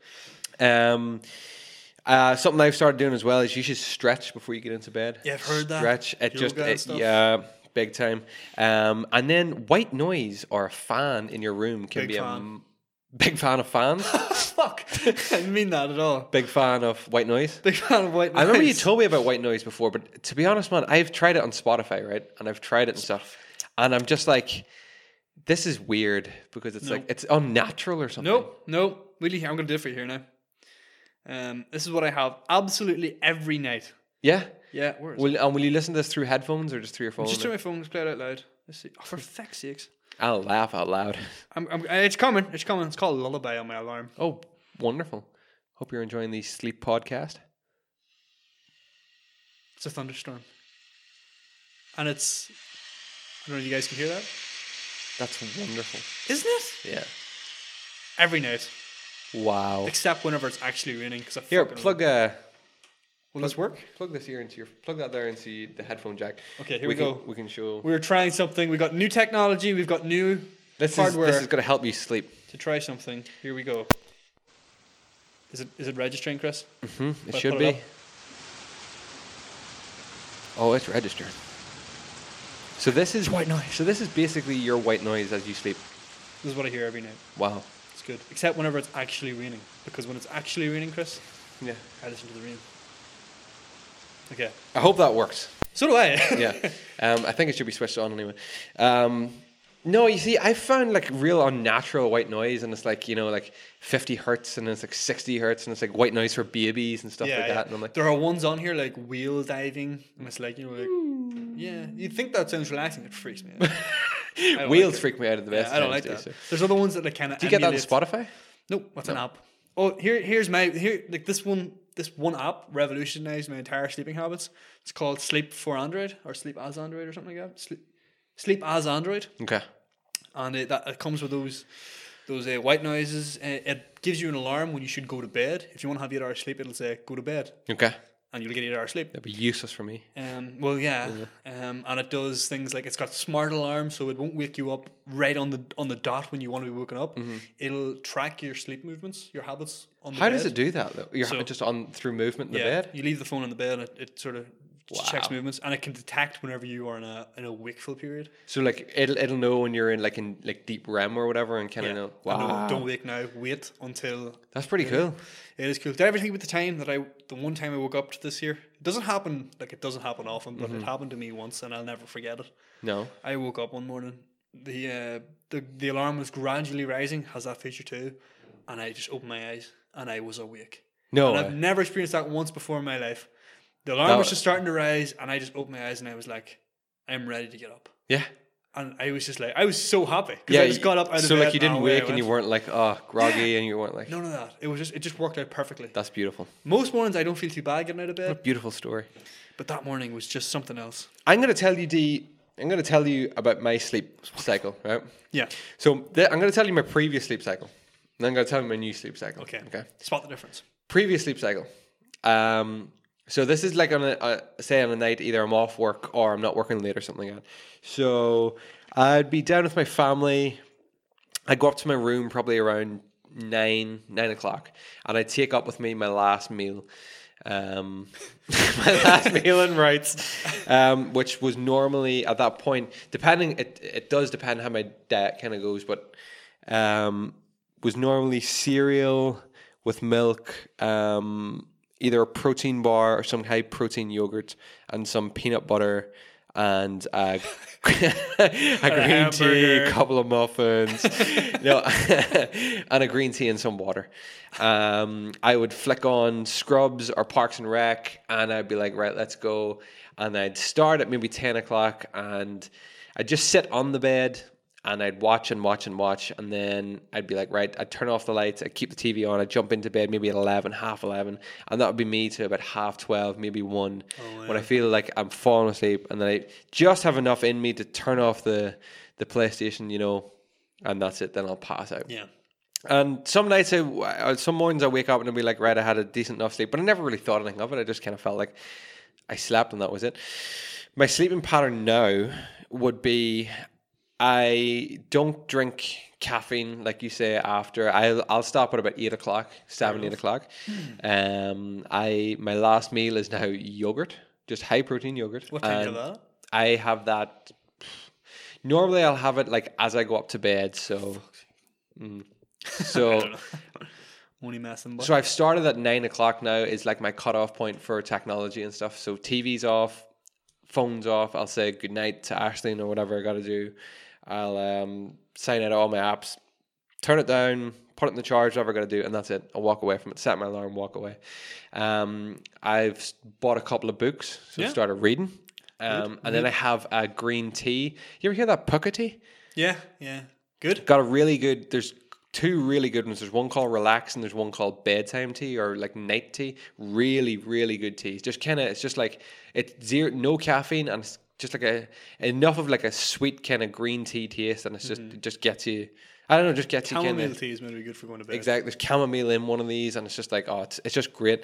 Something I've started doing as well is you should stretch before you get into bed. Yeah, I've heard that. Stretch. It Yoga just and stuff. yeah, big time. And then white noise or a fan in your room can Big be fan. big fan of fans. Fuck. I didn't mean that at all. Big fan of white noise. Big fan of white noise. I remember you told me about white noise before, but to be honest, man, I've tried it on Spotify, right? And I've tried it and stuff, and I'm just like, this is weird because it's like it's unnatural or something. Nope. Really, I'm going to do it for you here now. This is what I have absolutely every night. Yeah. Yeah, where is it? Will you listen to this through headphones or just through your phone? Just turn my phone, just play it out loud. Let's see. Oh, for feck's sakes. I'll laugh out loud. It's coming. It's coming. It's called Lullaby on my alarm. Oh, wonderful. Hope you're enjoying the sleep podcast. It's a thunderstorm. And it's... I don't know if you guys can hear that. That's wonderful. Isn't it? Yeah. Every night. Wow. Except whenever it's actually raining. Cause Here, plug Will this work? plug this here into plug that there into the headphone jack. Okay, here we go. We can show. We're trying something. We've got new technology. We've got new hardware This is going to help you sleep. to try something. Here we go. Is it registering, Chris? It If I should put be. it up. Oh, it's registered. So this is white noise. So this is basically your white noise as you sleep. This is what I hear every night. Wow. It's good. Except whenever it's actually raining. Because when it's actually raining, Chris, Yeah. I listen to the rain. Okay. I hope that works. So do I. Yeah. I think it should be switched on anyway. No, you see, I found like real unnatural white noise, and it's like, like 50 hertz, and it's like 60 hertz, and it's like white noise for babies and stuff like that. And I'm like, there are ones on here like wheel diving, and it's like, yeah, you'd think that sounds relaxing. It freaks me out. I don't wheels like it. freak me out at the best. Yeah, I don't times like too, that. so. There's other ones that like kind of. Do you get that on Spotify? Nope, what's an app? Oh, here's like this one app revolutionized my entire sleeping habits. It's called Sleep for Android or Sleep as Android or something like that. Sleep as Android, Okay. and it comes with those white noises. It gives you an alarm when you should go to bed. If you want to have 8 hours sleep, it'll say go to bed, Okay. and you'll get 8 hours sleep. That'd be useless for me. And it does things like it's got smart alarms, so it won't wake you up right on the dot when you want to be woken up. It'll track your sleep movements, your habits on the How bed. does it do that though? You're So- just on through movement in the Yeah, bed? you leave the phone on the bed, and it sort of checks movements, and it can detect whenever you are in a wakeful period. So like it'll know when you're in deep REM or whatever, and kind of know. I know, Wow, don't wake now. Wait until. that's pretty cool. It is cool. Did I ever think about the one time I woke up to this year? It doesn't happen often, but it happened to me once, and I'll never forget it. No, I woke up one morning. The alarm was gradually rising, has that feature too, and I just opened my eyes and I was awake. no, And I've never experienced that once before in my life. The alarm was just starting to rise, and I just opened my eyes and I was like, I'm ready to get up. yeah. And I was just like, I was so happy because I just got up out of bed. So like you didn't and away I wake and you went. weren't like groggy and you weren't like. None of that. It just worked out perfectly. That's beautiful. Most mornings I don't feel too bad getting out of What a bed, beautiful story. but that morning was just something else. I'm going to tell you about my sleep cycle, right? Yeah. So I'm going to tell you my previous sleep cycle. And then I'm going to tell you my new sleep cycle. Okay. Okay. Spot the difference. Previous sleep cycle. So this is like on a night either I'm off work or I'm not working late or something like that. So I'd be down with my family. I'd go up to my room probably around 9 o'clock, and I'd take up with me my last meal. My last meal and rights, which was normally at that point, depending, it does depend how my diet kind of goes, but was normally cereal with milk, either a protein bar or some high protein yogurt and some peanut butter and a green tea, a couple of muffins, and a green tea and some water. I would flick on Scrubs or Parks and Rec, and I'd be like, right, let's go. And I'd start at maybe 10 o'clock, and I'd just sit on the bed, and I'd watch and watch and watch, and then I'd be like, right, I'd turn off the lights, I'd keep the TV on, I'd jump into bed maybe at 11, half 11, and that would be me to about half 12, maybe 1, when I feel like I'm falling asleep, and then I just have enough in me to turn off the PlayStation, and that's it, then I'll pass out. Yeah. And some nights, some mornings I wake up and I'll be like, right, I had a decent enough sleep, but I never really thought anything of it. I just kind of felt like I slept and that was it. My sleeping pattern now would be, I don't drink caffeine, like you say, after. I'll stop at about 8 o'clock, 8 o'clock. My last meal is now yogurt, just high protein yogurt. What time do you have that? I have that. Normally, I'll have it like as I go up to bed. So, Only messing. So I've started at 9 o'clock now. Is like my cutoff point for technology and stuff. So TV's off, phone's off. I'll say goodnight to Ashleen or whatever I got to do. I'll sign out all my apps, turn it down, put it in the charge, whatever I got to do, and that's it. I'll walk away from it, set my alarm, walk away. I've bought a couple of books, so I've started reading. And then I have a green tea. You ever hear that Pukka tea? Yeah. Good. Got a really good, there's two really good ones. There's one called Relax and there's one called Bedtime Tea or like Night Tea. Really, really good tea. It's just like, it's no caffeine and it's just like enough of like a sweet kind of green tea taste, and it's just it just gets you. I don't know, just gets you kind of. Chamomile tea is maybe good for going to bed. Exactly, there's chamomile in one of these, and it's just like it's just great.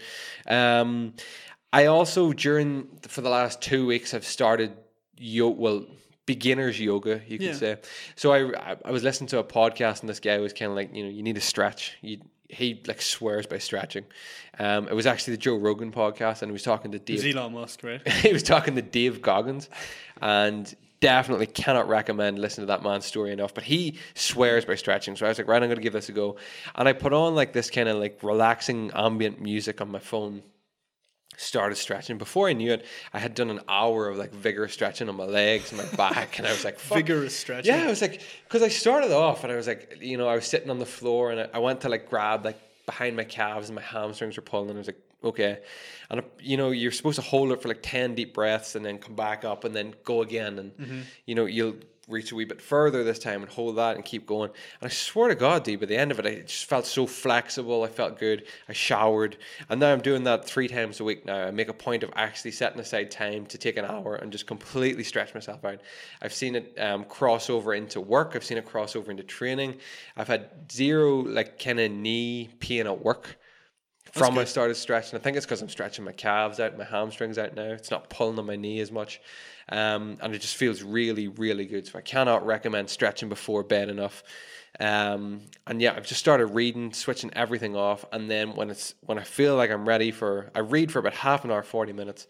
I also for the last 2 weeks have started beginners yoga, you could say. So I was listening to a podcast, and this guy was kind of like, you need to stretch. He like swears by stretching. It was actually the Joe Rogan podcast, and he was talking to Dave. Elon Musk, right? He was talking to Dave Goggins, and definitely cannot recommend listening to that man's story enough. But he swears by stretching, so I was like, right, I'm going to give this a go. And I put on like this kind of like relaxing ambient music on my phone. Started stretching. Before I knew it, I had done an hour of like vigorous stretching on my legs and my back, and I was like, fuck. Vigorous stretching. Yeah, I was like, because I started off and I was like, I was sitting on the floor and I went to like grab like behind my calves and my hamstrings were pulling, and I was like, okay. And you're supposed to hold it for like 10 deep breaths and then come back up and then go again, and you'll reach a wee bit further this time and hold that and keep going. And I swear to God, dude, by the end of it, I just felt so flexible. I felt good. I showered, and now I'm doing that 3 times a week now. I make a point of actually setting aside time to take an hour and just completely stretch myself out. I've seen it cross over into work. I've seen it cross over into training. I've had zero like kind of knee pain at work from I started stretching. I think it's because I'm stretching my calves out, my hamstrings out now. It's not pulling on my knee as much. And it just feels really, really good. So I cannot recommend stretching before bed enough. And yeah, I've just started reading, switching everything off. And then when I feel like I'm ready I read for about half an hour, 40 minutes.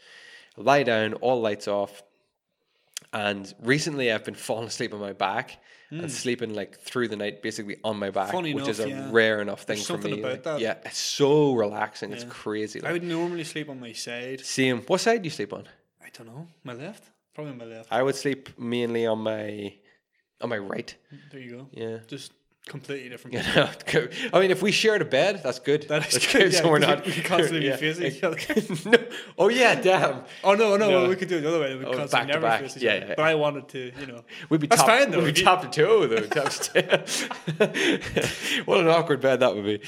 lie down, all lights off. And recently I've been falling asleep on my back and sleeping like through the night, basically on my back, Funny which enough, is a yeah. rare enough thing There's for something me. about Like, that. yeah, it's so relaxing. It's crazy. I Like, would normally sleep on my side. same. What side do you sleep on? I don't know. My left? Probably my left. I would sleep mainly on my right. There you go. Yeah. Just completely different. You know, I mean, if we shared a bed, that's good. That is That's good. Yeah, so we're 'cause not. we can constantly yeah. be facing each other. No. Oh yeah, damn. Oh no! No. Well, we could do it the other way. We Oh, constantly back to never back. face each Yeah, other. yeah. But I wanted to, We'd be That's top, fine, though. We'd be top to toe though. Top to toe. What an awkward bed that would be.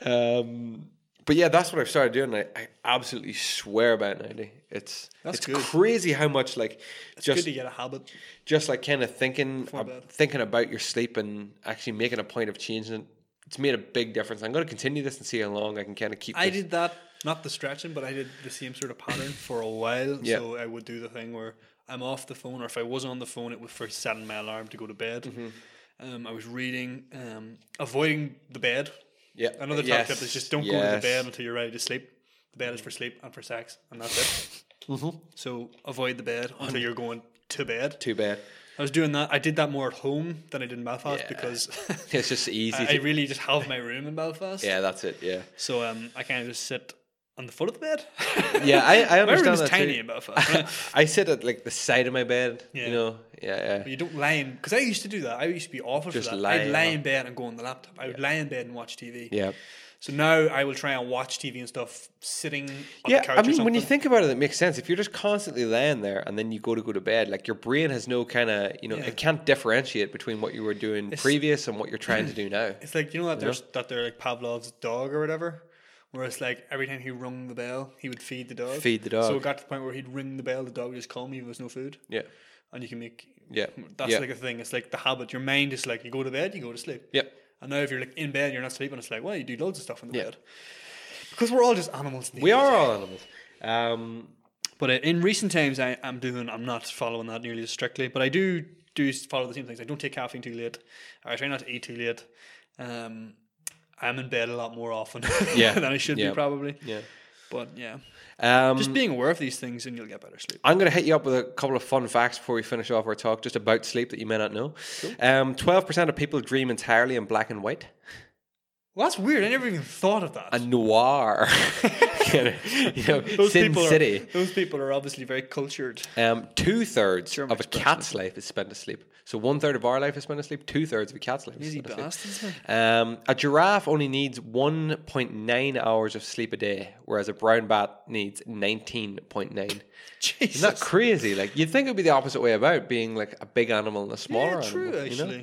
But yeah, that's what I've started doing. I absolutely swear by it, Andy. It's good. crazy how much like It's just good to get a habit. just like kind of thinking bed. thinking about your sleep and actually making a point of changing it. It's made a big difference. I'm going to continue this and see how long I can kind of keep. I this. did that, not the stretching, but I did the same sort of pattern for a while. Yeah. So I would do the thing where I'm off the phone, or if I was on the phone, it was for setting my alarm to go to bed. Mm-hmm. I was reading, avoiding the bed. Yeah. Another top tip is just don't go to the Yes. bed until you're ready to sleep. The bed is for sleep and for sex, and that's it. So avoid the bed until you're going to bed. Too bad. I was doing that. I did that more at home than I did in Belfast Yeah. because It's just easy. I really just have my room in Belfast. Yeah, that's it. Yeah. So I kind of just sit on the foot of the bed. Yeah, I My room understand is that tiny too. in Belfast. I sit at like the side of my bed. Yeah. You know. Yeah. But you don't lie in, because I used to do that. I used to be awful Just for that. lie I'd lie on. in bed and go on the laptop. I would lie in bed and watch TV. Yeah. So now I will try and watch TV and stuff sitting on Yeah, the couch I or mean, when you something. think about it, it makes sense. If you're just constantly laying there and then you go to bed, like your brain has no kind of, Yeah. it can't differentiate between what you were doing previous and what you're trying to do now. It's like, that they're like Pavlov's dog or whatever. Where it's like every time he rung the bell, he would feed the dog. Feed the dog. So it got to the point where he'd ring the bell, the dog would just call me if there was no food. Yeah. And you can make... Yeah. That's Yeah. like a thing. It's like the habit. Your mind is like, you go to bed, you go to sleep. Yep. And now if you're like in bed, you're not sleeping, it's like, well, you do loads of stuff in the Yeah. bed. Because we're all just animals. We are all animals. But in recent times, I'm not following that nearly as strictly. But I do follow the same things. I don't take caffeine too late. I try not to eat too late. I'm in bed a lot more often Yeah. than I should Yeah. be probably. Yeah. But yeah, Um, just being aware of these things and you'll get better sleep. I'm going to hit you up with a couple of fun facts before we finish off our talk, just about sleep that you may not know. 12% of people dream entirely in black and white. Well, that's weird. I never even thought of that. A noir. Sin City. Those people are obviously very cultured. 2/3 German of a expression. cat's life is spent asleep. So 1/3 of our life is spent asleep. 2/3 of a cat's life is Easy spent asleep. bastards, man. A giraffe only needs 1.9 hours of sleep a day, whereas a brown bat needs 19.9. Jesus. Isn't that crazy? Like you'd think it would be the opposite way about, being like a big animal and a smaller Yeah, true, animal. actually.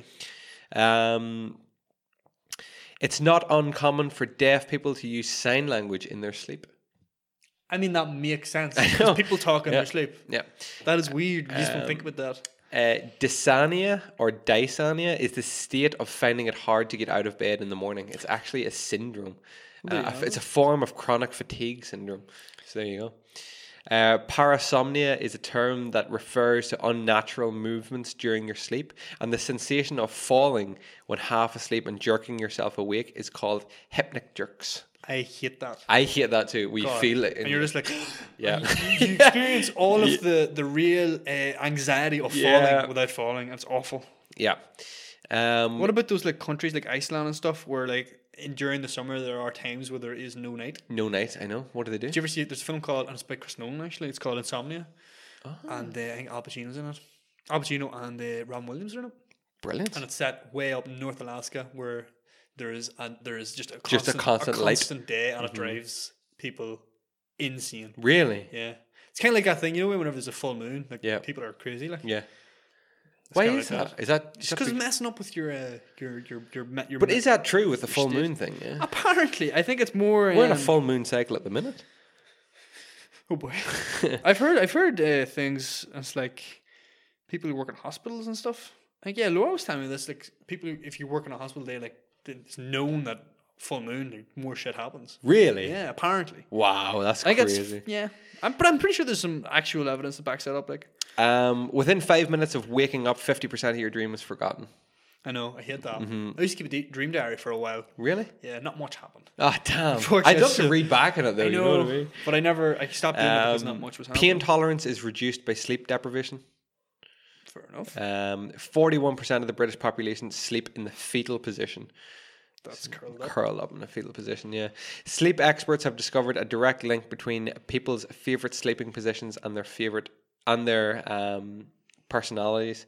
It's not uncommon for deaf people to use sign language in their sleep. I mean, that makes sense. know. Because people talk in Yeah. their sleep. Yeah. That is weird. You just don't think about that. Dysania or dysania is the state of finding it hard to get out of bed in the morning. It's actually a syndrome. It's a form of chronic fatigue syndrome. So there you go. Parasomnia is a term that refers to unnatural movements during your sleep, and the sensation of falling when half asleep and jerking yourself awake is called hypnic jerks. I hate that. I hate that too. We God. feel it. And you're just like, Yeah. you experience all of the real anxiety of Yeah. falling without falling. It's awful. Yeah. What about those like countries like Iceland and stuff where like during the summer there are times where there is no night? No night, I know. What do they do? Did you ever see it? There's a film called, and it's by Chris Nolan actually, it's called Insomnia. And I think Al Pacino's in it. Al Pacino and Robin Williams are in it. Brilliant. And it's set way up in North Alaska where there is just a constant light. constant day, and it drives people insane. Really? Yeah, it's kind of like that thing, whenever there's a full moon, like Yeah. people are crazy. Like, Yeah. it's Why kinda is like that? Is that Just because it's messing up with your. But is that true with the full state. moon thing? Yeah. Apparently, I think it's more. We're in a full moon cycle at the minute. Oh boy, I've heard things. It's like people who work in hospitals and stuff. Like Laura was telling me this. Like people, if you work in a hospital, it's known that full moon, like, more shit happens. Really? Yeah, apparently. Wow, that's I think crazy. but I'm pretty sure there's some actual evidence that backs that up. Like, Within 5 minutes of waking up, 50% of your dream is forgotten. I know, I hate that. I used to keep a dream diary for a while. Really? Yeah, not much happened. Oh, damn. Unfortunately, I'd love to read back on it, though. I You know what I know, mean? but I stopped doing it because not much was happening. Pain tolerance is reduced by sleep deprivation. Fair enough. 41% of the British population sleep in the fetal position. That's curled up. Curled up in a fetal position, yeah. Sleep experts have discovered a direct link between people's favorite sleeping positions and their personalities.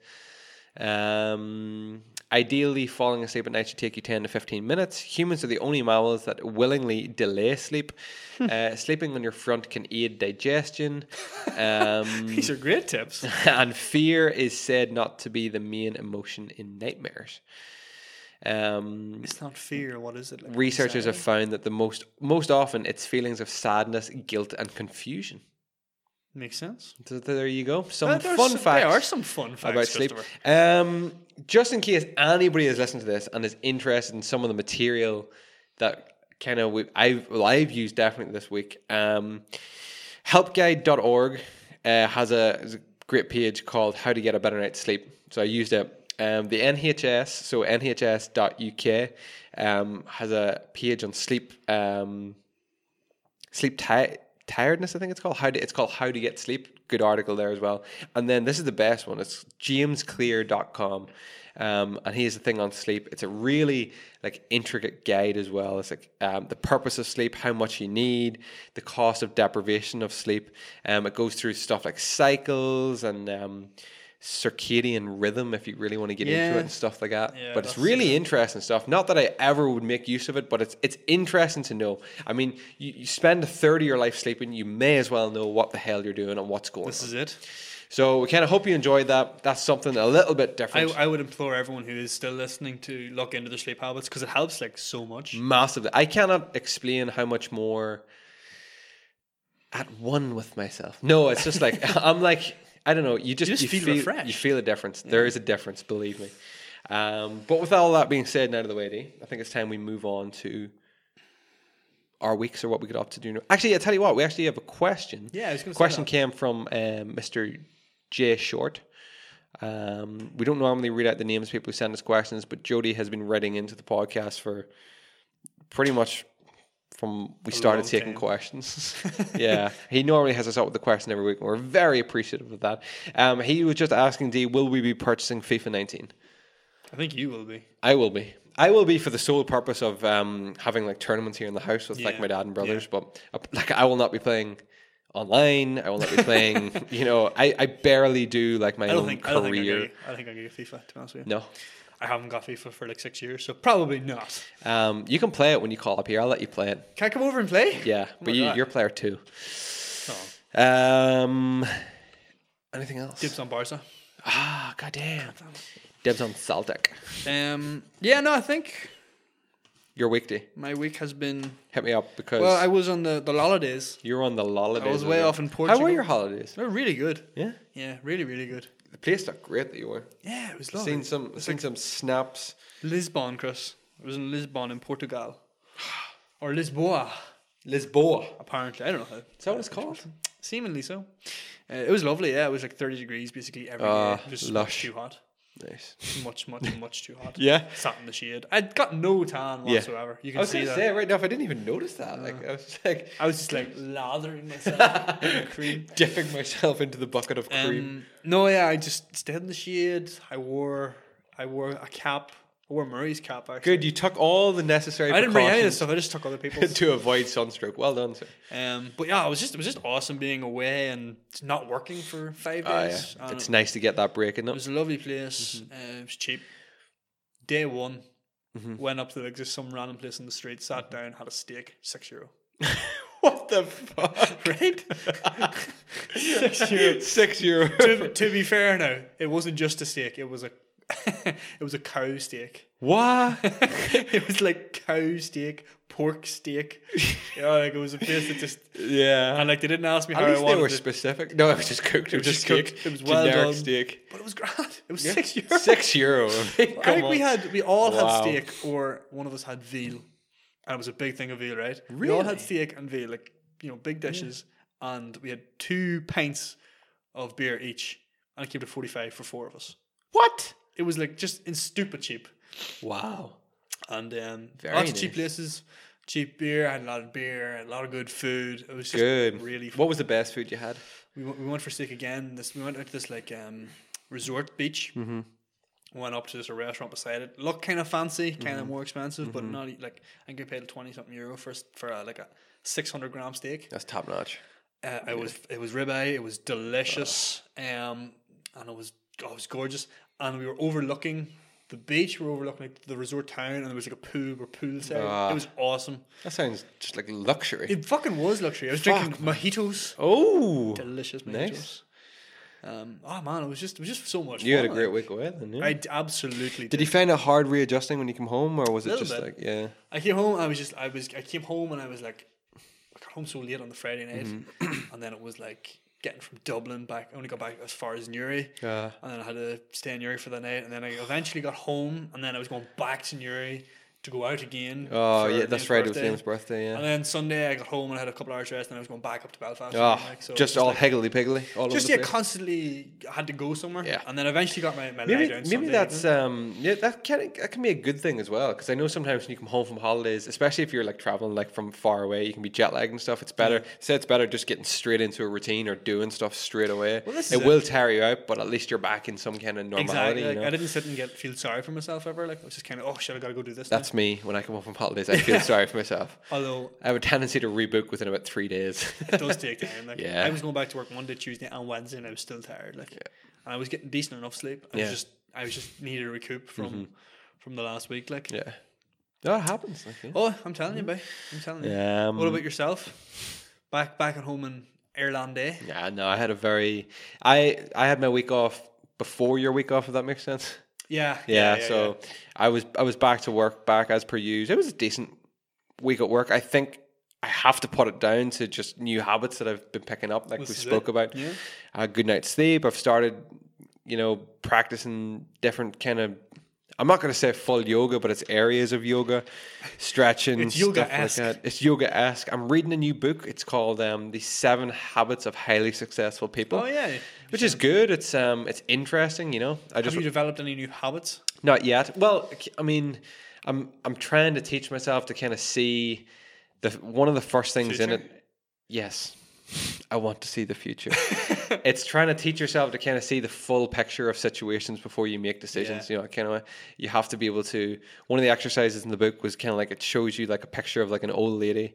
Ideally, falling asleep at night should take you 10 to 15 minutes. Humans are the only mammals that willingly delay sleep. Sleeping on your front can aid digestion. These are great tips. And fear is said not to be the main emotion in nightmares. It's not fear. What is it? Like Researchers have anxiety? found that the most often it's feelings of sadness, guilt, and confusion. Makes sense. So there you go. Some There fun facts. There are some fun facts about sleep. Christopher. Just in case anybody is listening to this and is interested in some of the material that kind of I've used definitely this week. Helpguide.org has a great page called How to Get a Better Night's Sleep. So I used it. The NHS, so nhs.uk, has a page on sleep tiredness, I think it's called. It's called How to Get Sleep. Good article there as well. And then this is the best one. It's jamesclear.com. And he has a thing on sleep. It's a really intricate guide as well. It's the purpose of sleep, how much you need, the cost of deprivation of sleep. It goes through stuff like cycles and circadian rhythm if you really want to get into it and stuff like that. Yeah, but it's really interesting stuff. Not that I ever would make use of it, but it's interesting to know. I mean, you spend a third of your life sleeping, you may as well know what the hell you're doing and what's going on. This is it. So we kind of hope you enjoyed that. That's something a little bit different. I would implore everyone who is still listening to look into their sleep habits because it helps so much. Massively. I cannot explain how much more at one with myself. No, it's just I'm I don't know. You feel refreshed. You feel a difference. Yeah. There is a difference, believe me. But with all that being said and out of the way, D, I think it's time we move on to our weeks or what we got up to do. Actually, I tell you what, we actually have a question. Yeah, I was going to say question that. came from Mr. J. Short. We don't normally read out the names of people who send us questions, but Jody has been writing into the podcast for pretty much from we started taking questions. Yeah, he normally has us out with the question every week, and we're very appreciative of that. He was just asking, D, will we be purchasing FIFA 19? I think you will be. I will be. I will be for the sole purpose of having tournaments here in the house with my dad and brothers. Yeah. But I will not be playing online. I will not be playing. I barely do my own career. I think I get FIFA, to be honest with you. No. I haven't got FIFA for 6 years, so probably not. You can play it when you call up here. I'll let you play it. Can I come over and play? Yeah, but you're player 2. Oh. Anything else? Dibs on Barca. Goddamn. Dibs on Celtic. I think your week, D. My week has been hit me up because I was on the holidays. You were on the holidays. I was way off in Portugal. How were your holidays? They were really good. Yeah, yeah, really, really good. The place looked great that you were. Yeah, it was lovely. Seen some snaps. Lisbon, Chris. It was in Lisbon in Portugal, or Lisboa. Lisboa, apparently. I don't know how. Is that what it's called? Seemingly so. It was lovely. Yeah, it was 30 degrees basically every day. It was much too hot. Nice. Much too hot. Yeah. Sat in the shade. I'd got no tan whatsoever. You can see that. Say right now, if I didn't even notice that. I was just lathering myself in cream, dipping myself into the bucket of cream. I just stayed in the shade. I wore a cap. I wore Murray's cap, actually. Good, you took all the necessary I didn't bring any of this stuff, I just took other people's. to avoid sunstroke. Well done, sir. But yeah, it was just awesome being away and not working for 5 days. Yeah. It's nice to get that break, isn't it? It was a lovely place. It was cheap. Day one, went up to just some random place in the street, sat down, had a steak, €6. What the fuck? Right? €6. €6. To be fair now, it wasn't just a steak, it was a cow steak. What? It was cow steak, pork steak. It was a place that just and they didn't ask me how I wanted it. At least they were specific. No, it was just cooked. It was just cooked. It was well done. Steak. But it was grand. It was €6. €6. I think we all had steak, or one of us had veal, and it was a big thing of veal, right? Really? We all had steak and veal, big dishes, and we had 2 pints of beer each, and it came to 45 for 4 of us. What? It was like just in stupid cheap. Wow. And Very lots of cheap nice. places, cheap beer. I had a lot of beer, a lot of good food. It was just Good. really fun. What was the best food you had? We went for steak again. We went out to this like resort beach. Mm-hmm. Went up to this restaurant beside it. Looked kind of fancy, kind of more expensive, but not like I think we paid €20-something for like a 600-gram steak. That's top notch. It was ribeye. It was delicious, and it was gorgeous. And we were overlooking the beach. We were overlooking like the resort town, and there was like a poolside. It was awesome. That sounds just like luxury. It fucking was luxury. I was drinking mojitos. Oh, Delicious mojitos. nice. Oh man, it was just so much. You fun. had a great week away then, yeah? I absolutely Did you find it hard readjusting when you came home, or was it Little just bit. like, yeah? I came home. I came home and I was like, I got home so late on the Friday night, and then it was like getting from Dublin back. I only got back as far as Newry, and then I had to stay in Newry for the night, and then I eventually got home, and then I was going back to Newry to go out again. Oh, for yeah, that's Liam's right. It was birthday. Liam's birthday, yeah. And then Sunday I got home and I had a couple hours rest, and I was going back up to Belfast. Oh, again, like, so just it was all like, higgledy-piggledy all over just the yeah, place. constantly had to go somewhere. Yeah. And then eventually got my lie Maybe down. maybe Sunday that's evening. that can be a good thing as well, because I know sometimes when you come home from holidays, especially if you're like traveling like from far away, you can be jet lagged and stuff. It's better. Say it's better just getting straight into a routine or doing stuff straight away. Well, this it is will tire you out, but at least you're back in some kind of normality. Exactly. Like, You know? I didn't sit and feel sorry for myself ever. Like I was just kind of, oh shit, I gotta go do this. That's me when I come home from holidays. I feel sorry for myself. now. Although I have a tendency to rebook within about 3 days. it does take time. Like Yeah. I was going back to work Monday, Tuesday, and Wednesday, and I was still tired. Like, and I was getting decent enough sleep. I was just needed to recoup from the last week. Like, Yeah, no, it happens. Like, yeah. oh, I'm telling you, boy. I'm telling you. What about yourself? Back at home in Ireland, eh? Yeah, no, I had a very. I had my week off before your week off. If that makes sense. Yeah. So I was back to work, back as per usual. It was a decent week at work. I think I have to put it down to just new habits that I've been picking up, like we spoke about. Yeah. Good night's sleep. I've started, practicing different kind of. I'm not going to say full yoga, but it's areas of yoga, stretching, It's stuff yoga-esque. like that. It's yoga-esque. I'm reading a new book. It's called The 7 Habits of Highly Successful People. Oh yeah. Which is good. It's interesting. I Have just you developed any new habits? not yet. Well, I mean, I'm trying to teach myself to kind of see one of the first things in Future? it. Yes, I want to see the future. It's trying to teach yourself to kind of see the full picture of situations before you make decisions. Yeah. You have to be able to. One of the exercises in the book was kind of like it shows you like a picture of like an old lady,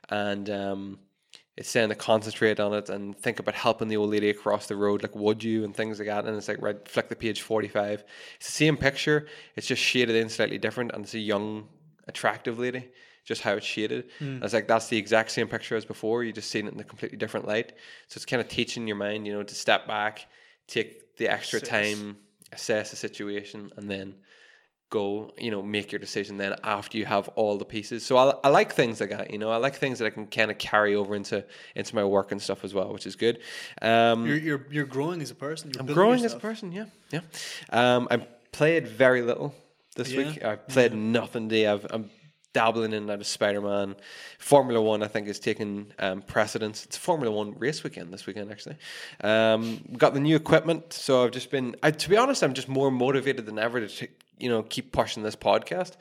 and it's saying to concentrate on it and think about helping the old lady across the road, like would you, and things like that. And it's like, right, flick the page 45. It's the same picture, it's just shaded in slightly different, and it's a young, attractive lady, just how it's shaded. And it's like that's the exact same picture as before. You just seen it in a completely different light. So it's kind of teaching your mind, to step back, take the extra time, assess the situation, and then go, make your decision then after you have all the pieces. So I like things like that, I like things that I can kind of carry over into my work and stuff as well, which is good. You're growing as a person. I'm growing as a person, yeah. I played very little this Yeah. week. I played nothing today. I'm dabbling in and out of Spider-Man. Formula One, I think, is taking precedence. It's a Formula One race weekend this weekend, actually. Got the new equipment, so I've just been. To be honest, I'm just more motivated than ever to keep pushing this podcast.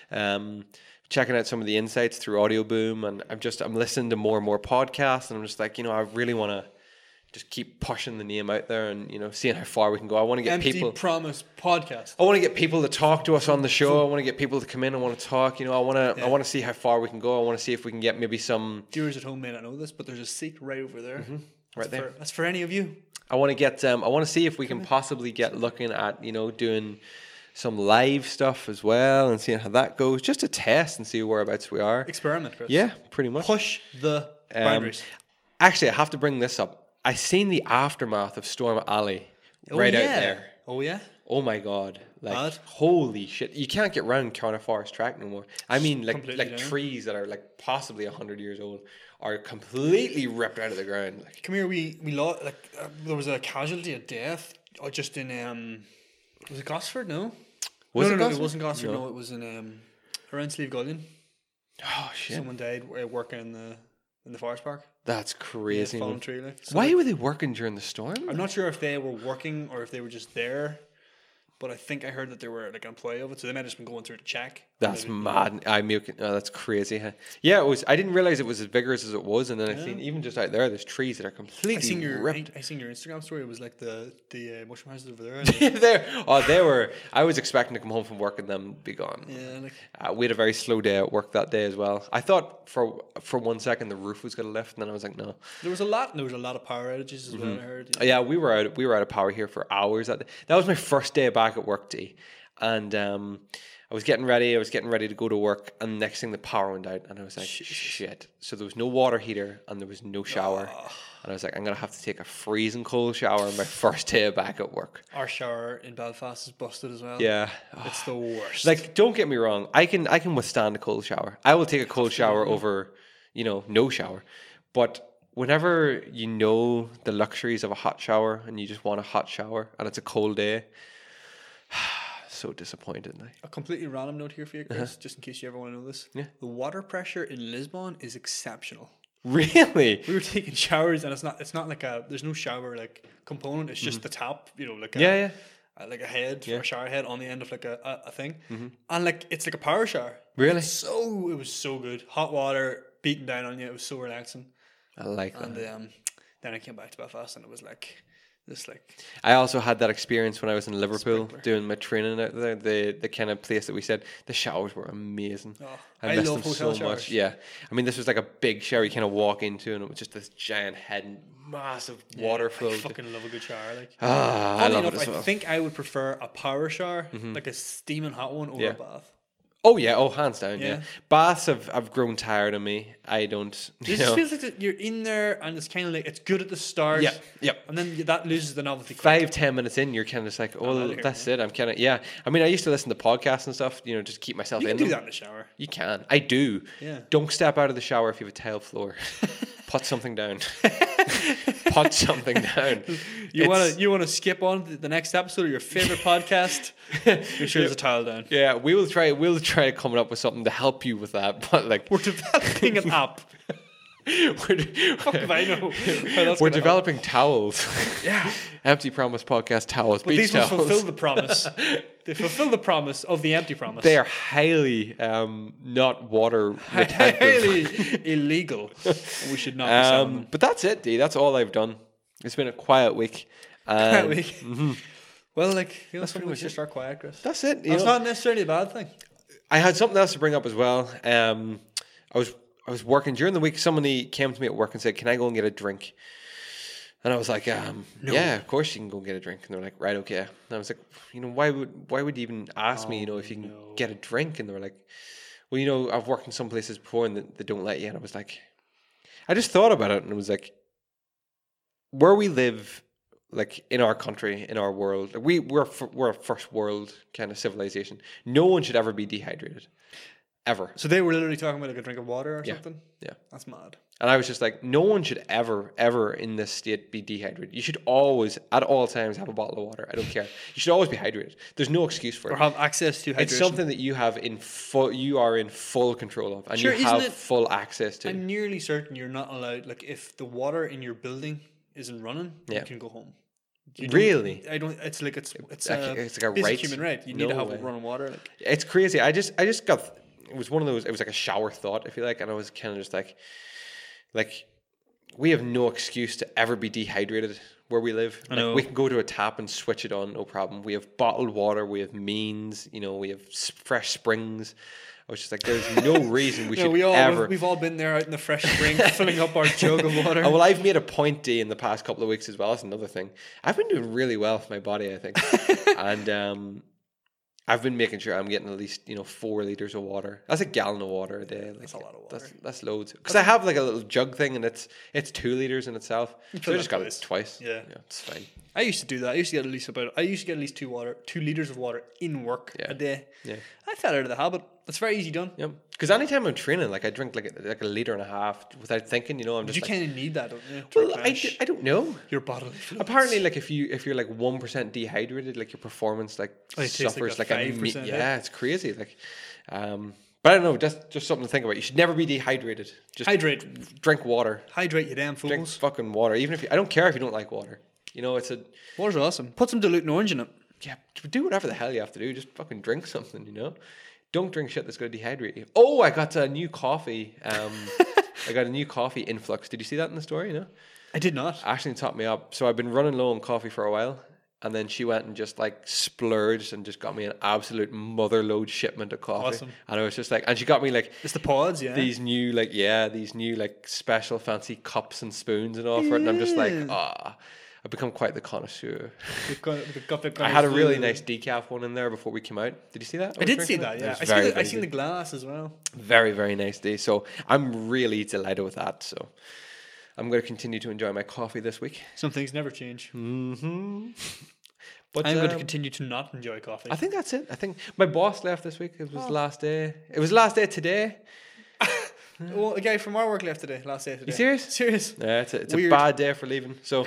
Checking out some of the insights through Audio Boom, and I'm listening to more and more podcasts, and I'm just like, I really want to just keep pushing the name out there and seeing how far we can go. I want to get Empty people. Promise podcast. I want to get people to talk to us on the show. I want to get people to come in and want to talk. I want to see how far we can go. I want to see if we can get maybe some. Viewers at home may not know this, but there's a seat right over there. Right there. That's for any of you. I want to get. I want to see if we can possibly get looking at doing some live stuff as well and seeing how that goes, just to test and see whereabouts we are. Experiment, Chris. Yeah, pretty much. Push the boundaries. Actually, I have to bring this up. I seen the aftermath of Storm Alley right out there. Oh yeah. Oh my god! Like Bad. holy shit! You can't get round Carna Forest Track no more. I mean, Completely like down. trees that are like possibly 100 years old are completely ripped out of the ground. Like, Come here. We lost. There was a casualty, a death, just in was it Gosford? No. Was no, it no, Gosford? it wasn't Gosford. No. No, it was in around Slieve Gullion. oh shit! Someone died working in the forest park. That's crazy. Fallen man. tree. Like. So Why were they working during the storm? I'm not sure if they were working or if they were just there, but I think I heard that they were like an employee of it, so they might have just been going through to check. That's mad. That's crazy. Huh? Yeah, it was. I didn't realize it was as vigorous as it was, and then I seen even just out there, there's trees that are completely ripped. I seen your Instagram story. It was like the mushroom houses over there. They were. I was expecting to come home from work and them be gone. Yeah, we had a very slow day at work that day as well. I thought for 1 second the roof was going to lift, and then I was like, no. There was a lot of power outages as well. I heard. Yeah, we were out of power here for hours. That was my first day back at work, D, and I was getting ready to go to work, and next thing the power went out, and I was like, shit. So there was no water heater, and there was no shower, and I was like, I'm gonna have to take a freezing cold shower on my first day back at work. Our shower in Belfast is busted as well. Yeah, it's the worst. Like, don't get me wrong, I can withstand a cold shower. I will take a cold shower over, no shower, but whenever you know the luxuries of a hot shower and you just want a hot shower and it's a cold day, so disappointed. A completely random note here for you, Chris, just in case you ever want to know this. Yeah. The water pressure in Lisbon is exceptional. Really? We were taking showers and it's not like there's no shower like component, it's just the tap, like like a head for a shower head on the end of like a thing. And like it's like a power shower. Really? It was so good. Hot water beating down on you, it was so relaxing. I like that. And then I came back to Belfast and it was like this I also had that experience when I was in Liverpool doing my training out there. The kind of place that we said, the showers were amazing. I missed love them hotel so showers. much. Yeah, I mean, this was like a big shower you kind of walk into, and it was just this giant head and massive water flow. I fucking love a good shower. I love it as well. I think I would prefer a power shower, like a steaming hot one, over a bath. Oh yeah, hands down. Yeah, baths have grown tired of me. I don't. It just feels like you're in there, and it's kind of like it's good at the start. Yeah. And then that loses the novelty. 5-10 minutes in, you're kind of just like, that's it. I'm kind of I mean, I used to listen to podcasts and stuff. Just keep myself in. You can do that in the shower. You can. I do. Yeah. Don't step out of the shower if you have a tile floor. Put something down. Put something down. You want to skip on to the next episode of your favorite podcast? Make sure there's a tile down. Yeah, we'll try coming up with something to help you with that. But like, we're developing an app. Fuck if I know. We're developing towels. Yeah. Empty Promise Podcast towels. But these will fulfill the promise. They fulfill the promise of the empty promise. They are highly not water retentive. Highly illegal. We should not be selling them. But that's it, D. That's all I've done. It's been a quiet week. Quiet week. Mm-hmm. Well, that's pretty much just our quiet, Chris. That's it. That's not necessarily a bad thing. I had something else to bring up as well. I was working during the week. Somebody came to me at work and said, "Can I go and get a drink?" And I was like, "No. Yeah, of course you can go and get a drink." And they were like, "Right, okay." And I was like, why would you even ask me, if you can get a drink? And they were like, "Well, I've worked in some places before and they don't let you." And I was like, I just thought about it and it was like, where we live, like in our country, in our world, like we're a first world kind of civilization. No one should ever be dehydrated. Ever. So they were literally talking about like a drink of water or something? Yeah. That's mad. And I was just like, no one should ever in this state be dehydrated. You should always, at all times, have a bottle of water. I don't care. You should always be hydrated. There's no excuse for it. Or have access to hydration. It's something that you are in full control of. And you have full access to. I'm nearly certain you're not allowed, like if the water in your building isn't running, you can go home. Really? It's like a right. human right. You need to have running water. It's crazy. I just got, it was one of those, it was like a shower thought, if you like, and I was kind of just like we have no excuse to ever be dehydrated where we live. We can go to a tap and switch it on, no problem. We have bottled water, we have means, we have fresh springs. I was just like, there's no reason we should ever. We've all been there out in the fresh spring, filling up our jug of water. Well, I've made a point, D, in the past couple of weeks as well. That's another thing. I've been doing really well for my body, I think, and I've been making sure I'm getting at least 4 liters of water. That's a gallon of water a day. That's a lot of water. That's loads. Because I have like a little jug thing, and it's 2 liters in itself. So I just got it twice. Yeah, it's fine. I used to do that. I used to get at least 2 liters of water in work a day. Yeah, I fell out of the habit. That's very easy done. Yeah, because anytime I'm training, like I drink like a liter and a half without thinking. I'm just. You kind of need that, don't you? Well, I don't know. Your bodily fluids. Apparently, like if you're like 1% dehydrated, like your performance suffers like a 5%. Yeah, it's crazy. Like, but I don't know. Just something to think about. You should never be dehydrated. Just hydrate. Drink water. Hydrate, you damn fools. Drink fucking water. Even if I don't care if you don't like water. Water's awesome. Put some diluting orange in it. yeah, do whatever the hell you have to do. Just fucking drink something, you know. Don't drink shit that's going to dehydrate you. Oh, I got a new coffee. I got a new coffee influx. Did you see that in the story? You know, I did not. Ashley topped me up. So I've been running low on coffee for a while. And then she went and just like splurged and just got me an absolute mother load shipment of coffee. Awesome. And I was just like, and she got me like It's the pods, yeah. these new like special fancy cups and spoons and all for it. And I'm just like, I've become quite the connoisseur. I had a really nice decaf one in there before we came out. Did you see that? I did see that, yeah. I seen the glass as well. Very, very nice day. So I'm really delighted with that. So I'm going to continue to enjoy my coffee this week. Some things never change. Mm-hmm. But I'm going to continue to not enjoy coffee. I think that's it. I think my boss left this week. It was the last day. It was the last day today. Well, a guy from our work left today. Last day today. You serious? Serious. Yeah, it's a bad day for leaving. So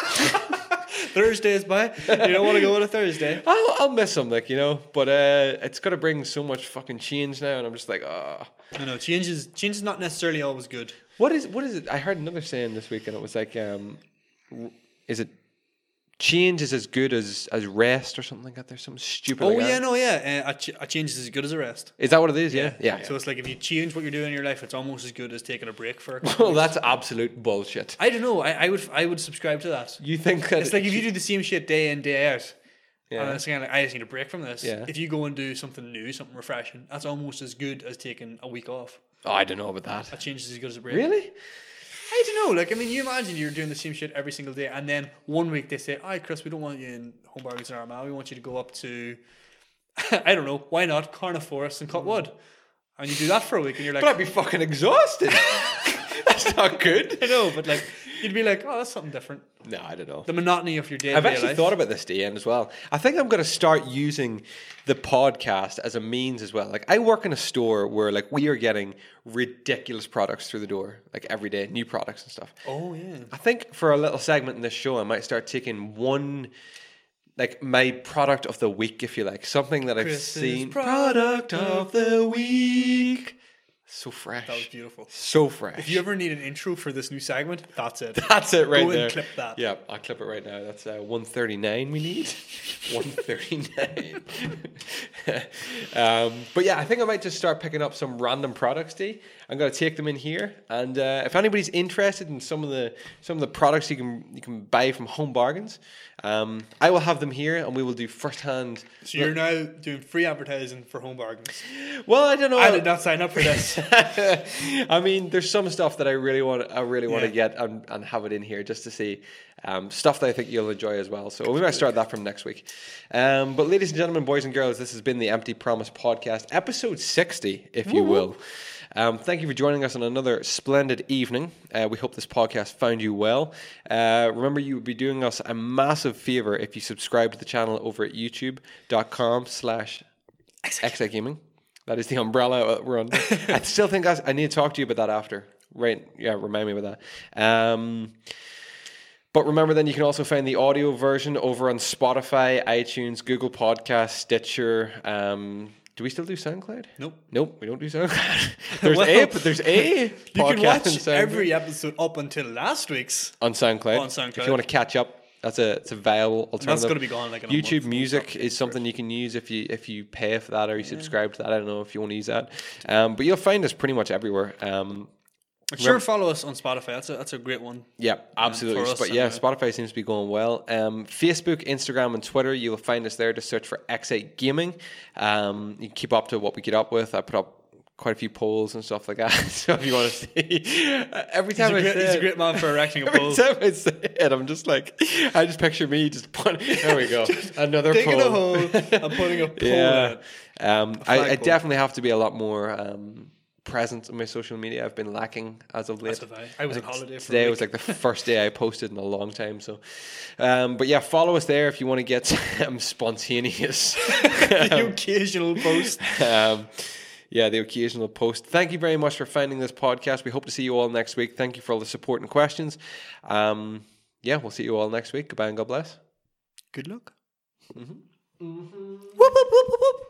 Thursday's by. You don't want to go on a Thursday. I'll miss him, like, you know. But it's got to bring so much fucking change now, and I'm just like, I know change is not necessarily always good. What is it? I heard another saying this week, and it was like, is it change is as good as rest or something like that? There's something stupid. Oh like yeah, that. no, yeah. A change is as good as a rest. Is that what it is? Yeah. So it's like if you change what you're doing in your life, it's almost as good as taking a break for. Well, that's absolute bullshit. I don't know. I would subscribe to that. You think that It's like if you do the same shit day in day out. Yeah. And it's kind of like I just need a break from this. Yeah. If you go and do something new, something refreshing, that's almost as good as taking a week off. Oh, I don't know about that. A change is as good as a break. Really? I don't know. Like, I mean, you imagine you're doing the same shit every single day, and then one week they say, "All right, Chris, we don't want you in Home Bargains in Armagh. We want you to go up to, I don't know, why not Carnaforest and Cutwood." And you do that for a week, and you're like, But I'd be fucking exhausted. That's not good. I know, but like, you'd be like, "Oh, that's something different." No, I don't know. The monotony of your day. I've actually thought about this, Ian, as well. I think I'm going to start using the podcast as a means as well. Like, I work in a store where, like, we are getting ridiculous products through the door, like, every day, new products and stuff. Oh, yeah. I think for a little segment in this show, I might start taking one, like, my product of the week, if you like. Something that I've seen. Product of the week. So fresh. That was beautiful. So fresh. If you ever need an intro for this new segment, that's it. That's it right Go there. and clip that. Yeah, I'll clip it right now. That's 139 we need. 139. But yeah, I think I might just start picking up some random products, D. I'm going to take them in here, and if anybody's interested in some of the products you can buy from Home Bargains, I will have them here, and we will do first-hand. So you're now doing free advertising for Home Bargains. Well, I don't know. I did not sign up for this. I mean, there's some stuff that I really want to get and have it in here just to see stuff that I think you'll enjoy as well. So we might start that from next week. But ladies and gentlemen, boys and girls, this has been the Empty Promise Podcast, episode 60, if you will. Thank you for joining us on another splendid evening. We hope this podcast found you well. Remember, you would be doing us a massive favor if you subscribe to the channel over at youtube.com/XIGaming. That is the umbrella we're under. I still think I need to talk to you about that after. Right? Yeah, remind me about that. But remember, then you can also find the audio version over on Spotify, iTunes, Google Podcasts, Stitcher. Do we still do SoundCloud? Nope, we don't do SoundCloud. There's a You podcast can watch on SoundCloud. every episode up until last week's on SoundCloud. On SoundCloud. If you want to catch up, it's a viable alternative. That's going to be gone like in a YouTube month. Music is something you can use if you pay for that or you subscribe to that. I don't know if you want to use that, but you'll find us pretty much everywhere. Sure, follow us on Spotify. That's a great one. Yeah, absolutely. for us, But yeah, Spotify seems to be going well. Facebook, Instagram, and Twitter, you'll find us there. To search for X8 Gaming. You can keep up to what we get up with. I put up quite a few polls and stuff like that. So if you want to see, every time He's a great man for erecting a poll. Every time I say it, I'm just like, I just picture me just putting. There we go, another Digging poll. a hole and putting a poll Yeah, in. I definitely have to be a lot more present on my social media. I've been lacking as of late. That's what I was on holiday for Today a was week. like the first day I posted in a long time. So, but yeah, follow us there if you want to get spontaneous. The occasional post. Yeah, the occasional post. Thank you very much for finding this podcast. We hope to see you all next week. Thank you for all the support and questions. Yeah, we'll see you all next week. Goodbye and God bless. Good luck. Mm-hmm. Mm-hmm. Whoop, whoop, whoop, whoop, whoop.